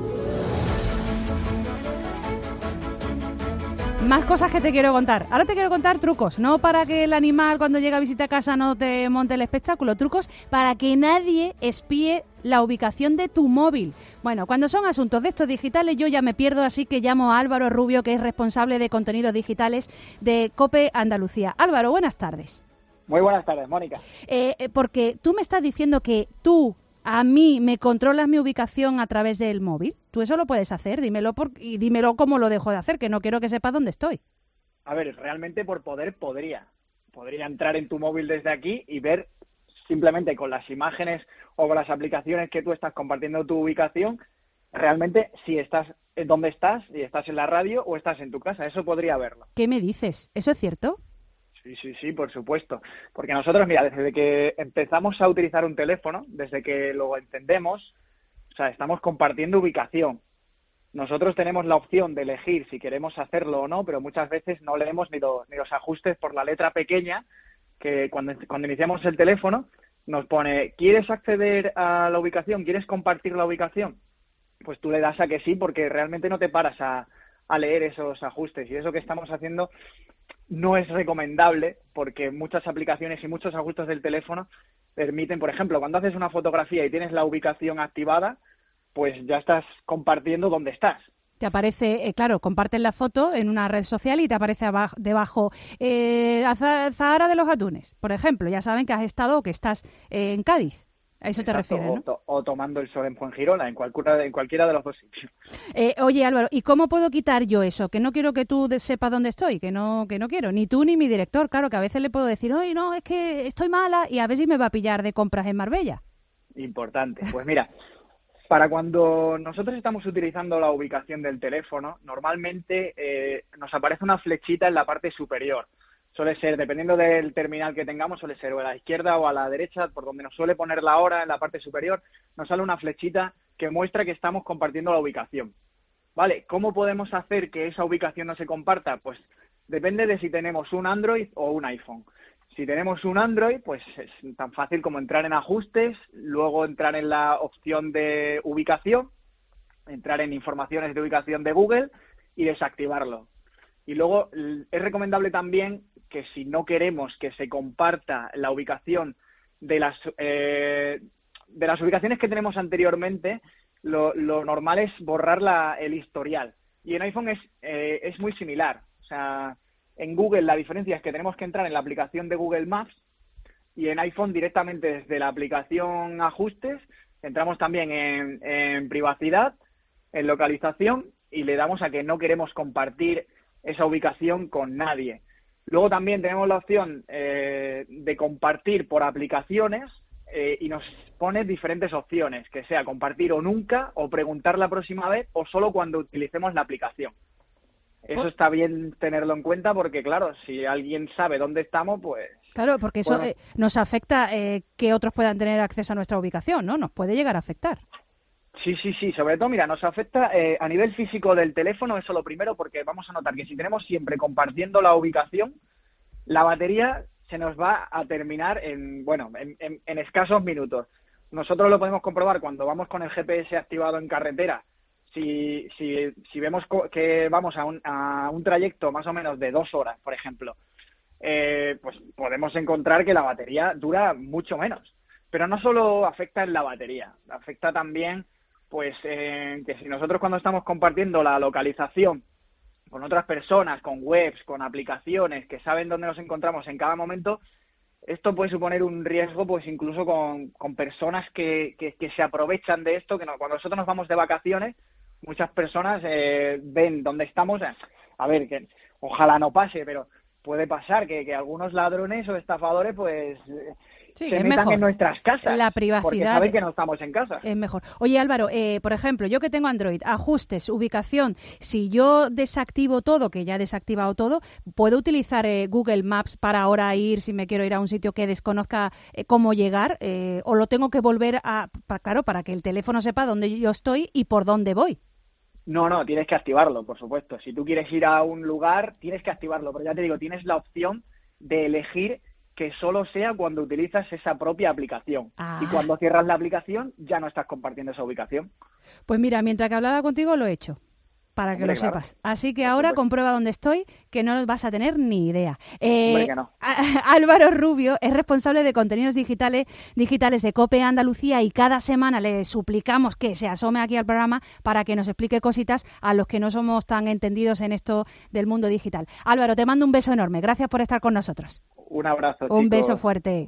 Más cosas que te quiero contar. Ahora te quiero contar trucos, no para que el animal cuando llega a visita a casa no te monte el espectáculo, trucos para que nadie espíe la ubicación de tu móvil. Bueno, cuando son asuntos de estos digitales yo ya me pierdo, así que llamo a Álvaro Rubio, que es responsable de contenidos digitales de COPE Andalucía. Álvaro, buenas tardes. Muy buenas tardes, Mónica. Porque tú me estás diciendo que tú a mí me controlas mi ubicación a través del móvil. ¿Tú eso lo puedes hacer? Dímelo y dímelo cómo lo dejo de hacer, que no quiero que sepas dónde estoy. A ver, realmente por poder podría entrar en tu móvil desde aquí y ver simplemente con las imágenes o con las aplicaciones que tú estás compartiendo tu ubicación, realmente si estás dónde estás, si estás en la radio o estás en tu casa. Eso podría verlo. ¿Qué me dices? ¿Eso es cierto? Sí, por supuesto. Porque nosotros, mira, desde que empezamos a utilizar un teléfono, desde que lo entendemos, o sea, estamos compartiendo ubicación. Nosotros tenemos la opción de elegir si queremos hacerlo o no, pero muchas veces no leemos ni los ajustes por la letra pequeña, que cuando iniciamos el teléfono nos pone, ¿quieres acceder a la ubicación? ¿Quieres compartir la ubicación? Pues tú le das a que sí, porque realmente no te paras a a leer esos ajustes, y eso que estamos haciendo no es recomendable porque muchas aplicaciones y muchos ajustes del teléfono permiten, por ejemplo, cuando haces una fotografía y tienes la ubicación activada, pues ya estás compartiendo dónde estás. Te aparece, claro, compartes la foto en una red social y te aparece debajo Zahara de los Atunes, por ejemplo. Ya saben que has estado o que estás en Cádiz. A eso te refieres, ¿no? O tomando el sol en Fuengirola, en cualquiera de los dos sitios. Oye, Álvaro, ¿y cómo puedo quitar yo eso? Que no quiero que tú sepas dónde estoy, que no quiero, ni tú ni mi director. Claro, que a veces le puedo decir, oye, no, es que estoy mala, y a ver si me va a pillar de compras en Marbella. Importante. Pues mira, para cuando nosotros estamos utilizando la ubicación del teléfono, normalmente nos aparece una flechita en la parte superior. Suele ser, dependiendo del terminal que tengamos, suele ser o a la izquierda o a la derecha, por donde nos suele poner la hora en la parte superior, nos sale una flechita que muestra que estamos compartiendo la ubicación. ¿Vale? ¿Cómo podemos hacer que esa ubicación no se comparta? Pues depende de si tenemos un Android o un iPhone. Si tenemos un Android, pues es tan fácil como entrar en ajustes, luego entrar en la opción de ubicación, entrar en informaciones de ubicación de Google y desactivarlo. Y luego es recomendable también que si no queremos que se comparta la ubicación de las ubicaciones que tenemos anteriormente, lo normal es borrar el historial. Y en iPhone es muy similar. O sea, en Google la diferencia es que tenemos que entrar en la aplicación de Google Maps, y en iPhone directamente desde la aplicación Ajustes entramos también en privacidad, en localización, y le damos a que no queremos compartir esa ubicación con nadie. Luego también tenemos la opción de compartir por aplicaciones, y nos pone diferentes opciones, que sea compartir o nunca, o preguntar la próxima vez, o solo cuando utilicemos la aplicación. Eso está bien tenerlo en cuenta porque, claro, si alguien sabe dónde estamos, pues... Claro, porque eso nos afecta que otros puedan tener acceso a nuestra ubicación, ¿no? Nos puede llegar a afectar. Sí, sobre todo, mira, nos afecta a nivel físico del teléfono, eso lo primero, porque vamos a notar que si tenemos siempre compartiendo la ubicación, la batería se nos va a terminar en escasos minutos. Nosotros lo podemos comprobar cuando vamos con el GPS activado en carretera. Si vemos que vamos a un trayecto más o menos de 2 horas, por ejemplo, pues podemos encontrar que la batería dura mucho menos. Pero no solo afecta en la batería, afecta también pues que si nosotros cuando estamos compartiendo la localización con otras personas, con webs, con aplicaciones que saben dónde nos encontramos en cada momento, esto puede suponer un riesgo pues incluso con personas que se aprovechan de esto, que cuando nosotros nos vamos de vacaciones, muchas personas ven dónde estamos. A ver, que ojalá no pase, pero puede pasar que algunos ladrones o estafadores pues se metan mejor en nuestras casas. La privacidad, porque saben que no estamos en casa. Es mejor. Oye, Álvaro, por ejemplo, yo que tengo Android, ajustes, ubicación, si yo desactivo todo, que ya he desactivado todo, ¿puedo utilizar Google Maps para ahora ir, si me quiero ir a un sitio que desconozca cómo llegar? ¿O lo tengo que volver para que el teléfono sepa dónde yo estoy y por dónde voy? No, tienes que activarlo, por supuesto. Si tú quieres ir a un lugar, tienes que activarlo. Pero ya te digo, tienes la opción de elegir que solo sea cuando utilizas esa propia aplicación. Y cuando cierras la aplicación, ya no estás compartiendo esa ubicación. Pues mira, mientras que hablaba contigo lo he hecho, para que lo sepas. Así que ahora comprueba dónde estoy, que no vas a tener ni idea. Que no. Álvaro Rubio es responsable de contenidos digitales de COPE Andalucía, y cada semana le suplicamos que se asome aquí al programa para que nos explique cositas a los que no somos tan entendidos en esto del mundo digital. Álvaro, te mando un beso enorme. Gracias por estar con nosotros. Un abrazo, Un chicos. beso fuerte.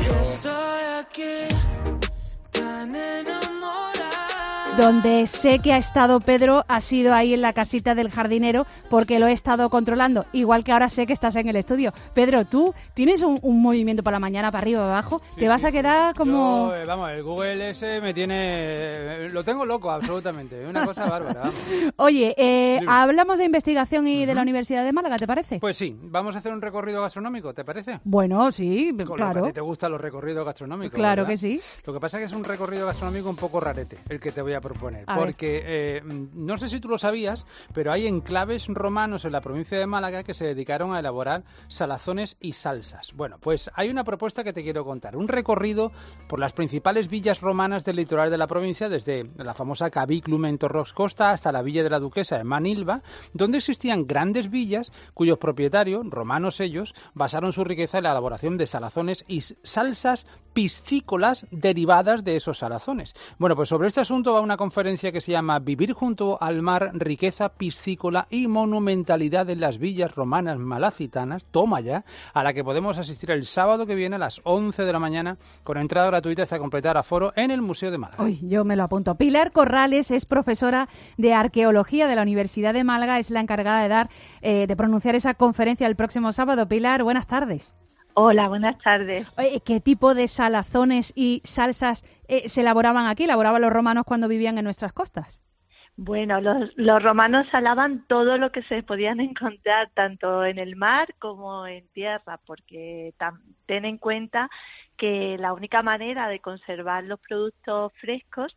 Donde sé que ha estado Pedro ha sido ahí en la casita del jardinero, porque lo he estado controlando, igual que ahora sé que estás en el estudio. Pedro, tú tienes un movimiento para la mañana, para arriba, para abajo, te vas a quedar como... Yo, el Google ese me tiene... Lo tengo loco, absolutamente, es una cosa bárbara. Vamos. Oye, hablamos de investigación y de la Universidad de Málaga, ¿te parece? Pues sí, vamos a hacer un recorrido gastronómico, ¿te parece? Bueno, sí, claro. ¿A ti te gustan los recorridos gastronómicos? Claro, ¿verdad? Que sí. Lo que pasa es que es un recorrido gastronómico un poco rarete, el que te voy a a proponer, porque no sé si tú lo sabías, pero hay enclaves romanos en la provincia de Málaga que se dedicaron a elaborar salazones y salsas. Bueno, pues hay una propuesta que te quiero contar, un recorrido por las principales villas romanas del litoral de la provincia, desde la famosa Cabíclum en Torros Costa hasta la Villa de la Duquesa en Manilva, donde existían grandes villas cuyos propietarios, romanos ellos, basaron su riqueza en la elaboración de salazones y salsas piscícolas derivadas de esos salazones. Bueno, pues sobre este asunto va una conferencia que se llama Vivir junto al mar, riqueza piscícola y monumentalidad en las villas romanas malacitanas, toma ya, a la que podemos asistir el sábado que viene a las 11 de la mañana con entrada gratuita hasta completar aforo en el Museo de Málaga. Uy, yo me lo apunto. Pilar Corrales es profesora de Arqueología de la Universidad de Málaga, es la encargada de pronunciar esa conferencia el próximo sábado. Pilar, buenas tardes. Hola, buenas tardes. ¿Qué tipo de salazones y salsas se elaboraban aquí? ¿Elaboraban los romanos cuando vivían en nuestras costas? Bueno, los romanos salaban todo lo que se podían encontrar tanto en el mar como en tierra, porque ten en cuenta que la única manera de conservar los productos frescos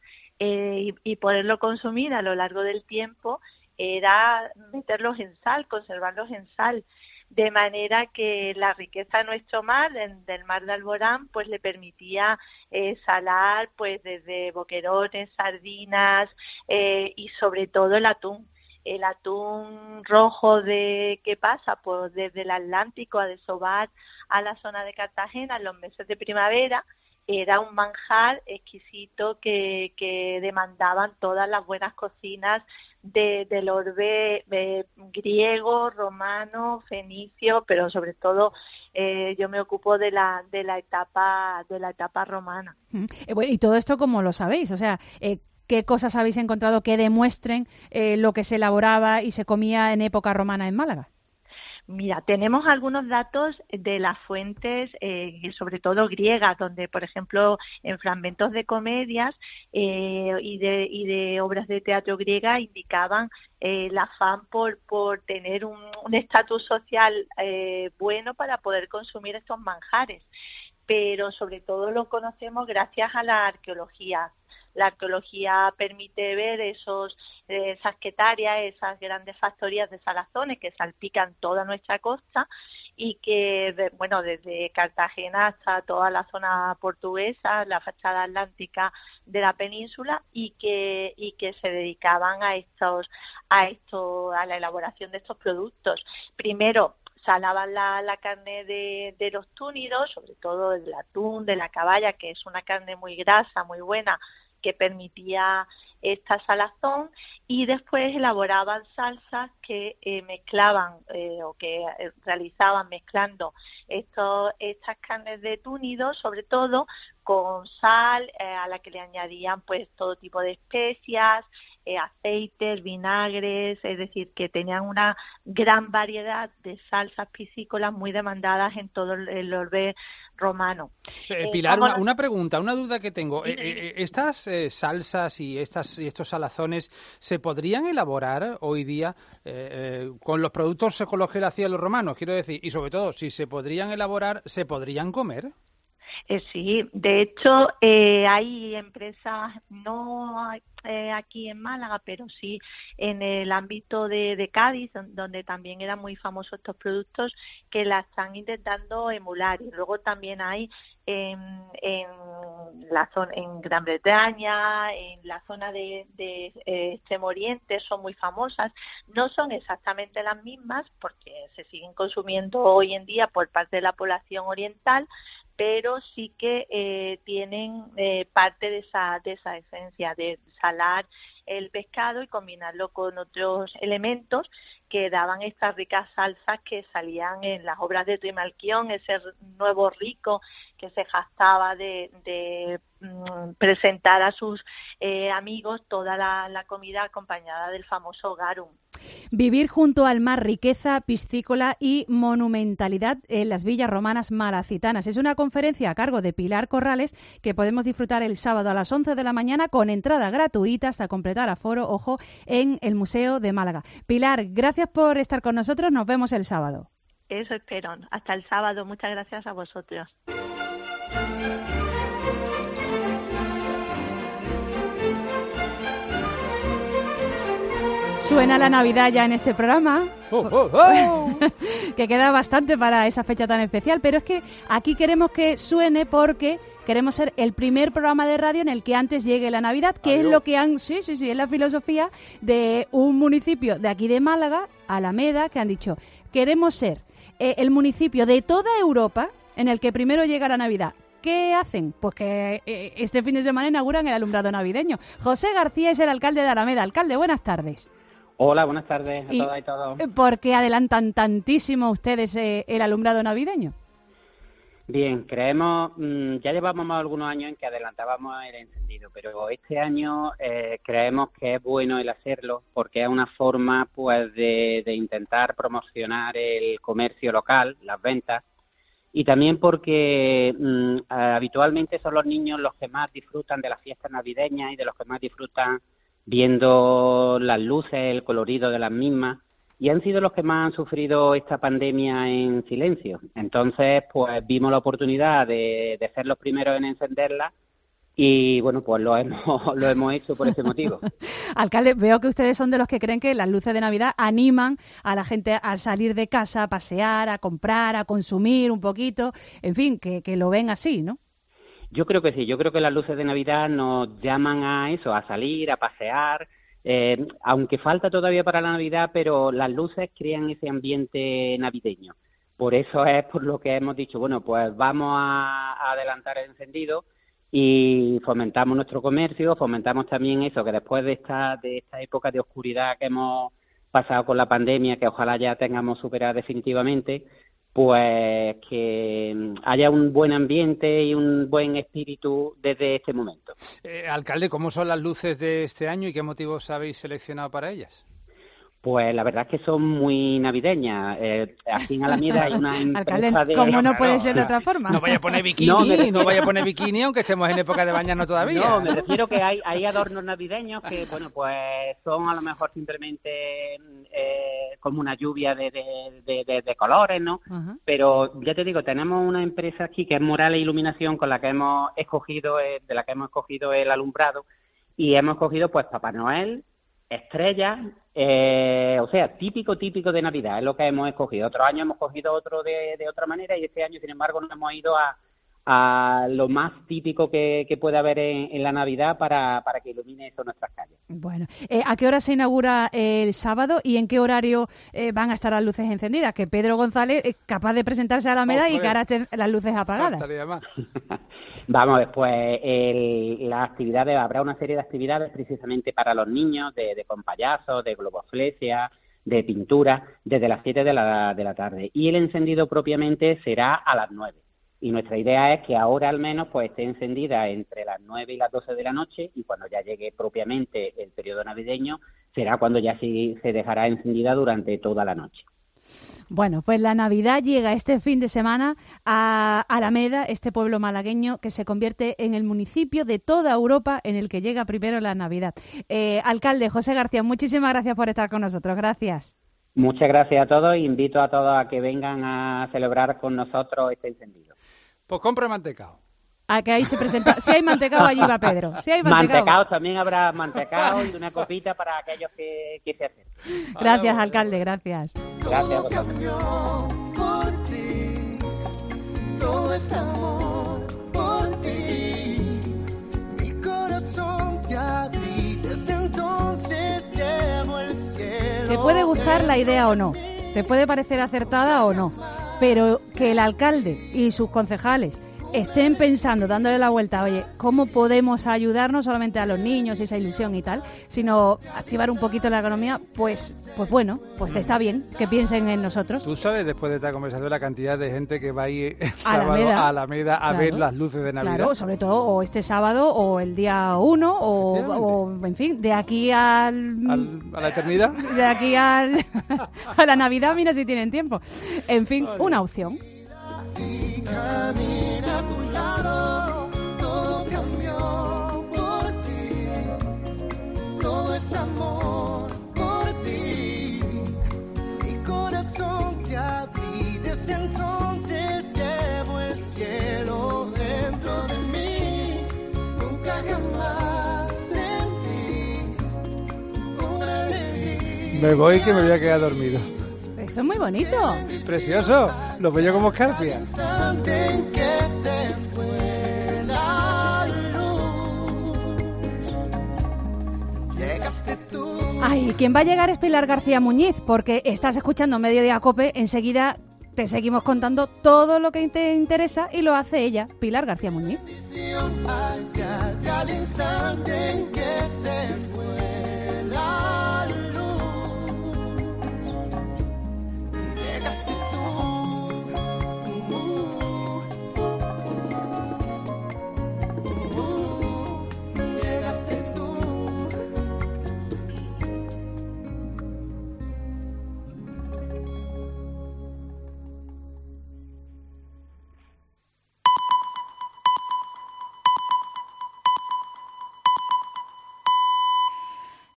y poderlo consumir a lo largo del tiempo era meterlos en sal, conservarlos en sal. De manera que la riqueza de nuestro mar, del mar de Alborán, pues le permitía salar pues desde boquerones, sardinas y sobre todo el atún. El atún rojo que pasa pues desde el Atlántico a desovar a la zona de Cartagena en los meses de primavera, era un manjar exquisito que demandaban todas las buenas cocinas del orbe griego, romano, fenicio, pero sobre todo yo me ocupo de la etapa romana. Bueno, y todo esto, ¿cómo lo sabéis? O sea, ¿qué cosas habéis encontrado que demuestren lo que se elaboraba y se comía en época romana en Málaga? Mira, tenemos algunos datos de las fuentes, sobre todo griegas, donde, por ejemplo, en fragmentos de comedias y de obras de teatro griega indicaban el afán por tener un estatus social bueno para poder consumir estos manjares. Pero sobre todo lo conocemos gracias a la arqueología. La arqueología permite ver esas quetarias, esas grandes factorías de salazones que salpican toda nuestra costa y que, bueno, desde Cartagena hasta toda la zona portuguesa, la fachada atlántica de la península y que se dedicaban a la elaboración de estos productos. Primero, salaban la carne de los túnidos, sobre todo del atún, de la caballa, que es una carne muy grasa, muy buena, que permitía esta salazón, y después elaboraban salsas que mezclaban o que realizaban mezclando estas carnes de túnidos, sobre todo con sal, a la que le añadían pues todo tipo de especias, aceites, vinagres, es decir, que tenían una gran variedad de salsas piscícolas muy demandadas en todo el orbe romano. Pilar, una pregunta, una duda que tengo. ¿Estas salsas y estos salazones se podrían elaborar hoy día con los productos con los que lo hacían los romanos? Quiero decir, y sobre todo, si se podrían elaborar, ¿se podrían comer? Sí, de hecho hay empresas, no aquí en Málaga, pero sí en el ámbito de Cádiz, donde también eran muy famosos estos productos, que la están intentando emular. Y luego también hay en Gran Bretaña, en la zona de Extremo Oriente, son muy famosas. No son exactamente las mismas porque se siguen consumiendo hoy en día por parte de la población oriental, pero sí que tienen parte de esa esencia de salar el pescado y combinarlo con otros elementos que daban estas ricas salsas que salían en las obras de Trimalquión, ese nuevo rico que se jactaba de presentar a sus amigos toda la comida acompañada del famoso garum. Vivir junto al mar, riqueza piscícola y monumentalidad en las villas romanas malacitanas. Es una conferencia a cargo de Pilar Corrales que podemos disfrutar el sábado a las 11 de la mañana con entrada gratuita hasta completar aforo, ojo, en el Museo de Málaga. Pilar, gracias por estar con nosotros. Nos vemos el sábado. Eso espero. Hasta el sábado. Muchas gracias a vosotros. Suena la Navidad ya en este programa, que queda bastante para esa fecha tan especial, pero es que aquí queremos que suene porque queremos ser el primer programa de radio en el que antes llegue la Navidad, que es lo que han... Sí, es la filosofía de un municipio de aquí de Málaga, Alameda, que han dicho, queremos ser el municipio de toda Europa en el que primero llega la Navidad. ¿Qué hacen? Pues que este fin de semana inauguran el alumbrado navideño. José García es el alcalde de Alameda. Alcalde, buenas tardes. Hola, buenas tardes a todas y todos. ¿Por qué adelantan tantísimo ustedes el alumbrado navideño? Bien, creemos, ya llevamos algunos años en que adelantábamos el encendido, pero este año creemos que es bueno el hacerlo porque es una forma pues de intentar promocionar el comercio local, las ventas, y también porque habitualmente son los niños los que más disfrutan de las fiestas navideñas y de los que más disfrutan viendo las luces, el colorido de las mismas, y han sido los que más han sufrido esta pandemia en silencio. Entonces, pues vimos la oportunidad de ser los primeros en encenderla y, bueno, pues lo hemos hecho por ese motivo. Alcalde, veo que ustedes son de los que creen que las luces de Navidad animan a la gente a salir de casa, a pasear, a comprar, a consumir un poquito, en fin, que lo ven así, ¿no? Yo creo que sí, yo creo que las luces de Navidad nos llaman a eso, a salir, a pasear, aunque falta todavía para la Navidad, pero las luces crean ese ambiente navideño. Por eso es por lo que hemos dicho, bueno, pues vamos a adelantar el encendido y fomentamos nuestro comercio, fomentamos también eso, que después de esta época de oscuridad que hemos pasado con la pandemia, que ojalá ya tengamos superada definitivamente, pues que haya un buen ambiente y un buen espíritu desde este momento. Alcalde, ¿cómo son las luces de este año y qué motivos habéis seleccionado para ellas? Pues la verdad es que son muy navideñas. Aquí en Alameda hay una empresa Alcalde, ¿cómo no puede ser de otra forma? No vaya a poner bikini, no vaya a poner bikini, aunque estemos en época de bañarnos todavía. No, me refiero que hay adornos navideños que, bueno, pues son a lo mejor simplemente como una lluvia de colores, ¿no? Uh-huh. Pero ya te digo, tenemos una empresa aquí que es Morales Iluminación, con la que hemos escogido, de la que hemos escogido el alumbrado, y hemos escogido pues Papá Noel, estrellas, o sea, típico de Navidad, es lo que hemos escogido. Otro año hemos cogido otro de otra manera y este año, sin embargo, nos hemos ido a lo más típico que puede haber en la Navidad para que ilumine eso nuestras calles. Bueno, ¿a qué hora se inaugura el sábado y en qué horario van a estar las luces encendidas? Que Pedro González es capaz de presentarse a Alameda y que ahora estén las luces apagadas. Vamos, pues las actividades, habrá una serie de actividades precisamente para los niños, de con payasos, de globoflexia, de pintura, desde las 7 de la tarde. Y el encendido propiamente será a las 9. Y nuestra idea es que ahora al menos pues esté encendida entre las 9 y las 12 de la noche, y cuando ya llegue propiamente el periodo navideño será cuando ya sí se dejará encendida durante toda la noche. Bueno, pues la Navidad llega este fin de semana a Alameda, este pueblo malagueño que se convierte en el municipio de toda Europa en el que llega primero la Navidad. Alcalde José García, muchísimas gracias por estar con nosotros. Gracias. Muchas gracias a todos. Invito a todos a que vengan a celebrar con nosotros este encendido. Pues compra mantecao. A que ahí se presenta. Si hay mantecao, allí va Pedro. Si hay mantecao, también habrá mantecao y una copita para aquellos que se acerquen. Gracias, alcalde, gracias. Gracias. Por ti, todo es amor por ti. Mi corazón te abrí, desde entonces llevo el cielo. Te puede gustar la idea o no, te puede parecer acertada o no, pero que el alcalde y sus concejales estén pensando, dándole la vuelta, oye, ¿cómo podemos ayudar no solamente a los niños y esa ilusión y tal, sino activar un poquito la economía? Pues bueno, pues está bien que piensen en nosotros. Tú sabes, después de esta conversación, la cantidad de gente que va a ir el sábado a Alameda a ver las luces de Navidad. Claro, sobre todo o este sábado o el día 1 o en fin, de aquí a la eternidad. De aquí a la Navidad, mira si tienen tiempo. En fin, una opción. Camina a tu lado, todo cambió por ti, todo es amor por ti, mi corazón te abrí, desde entonces llevo el cielo dentro de mí, nunca jamás sentí una alegría Me voy que me voy a quedar dormido. Esto es muy bonito. Precioso. Lo veo como escarpia. Ay, ¿quién va a llegar es Pilar García Muñiz? Porque estás escuchando Mediodía Cope, enseguida te seguimos contando todo lo que te interesa y lo hace ella, Pilar García Muñiz. Al instante en que se fue.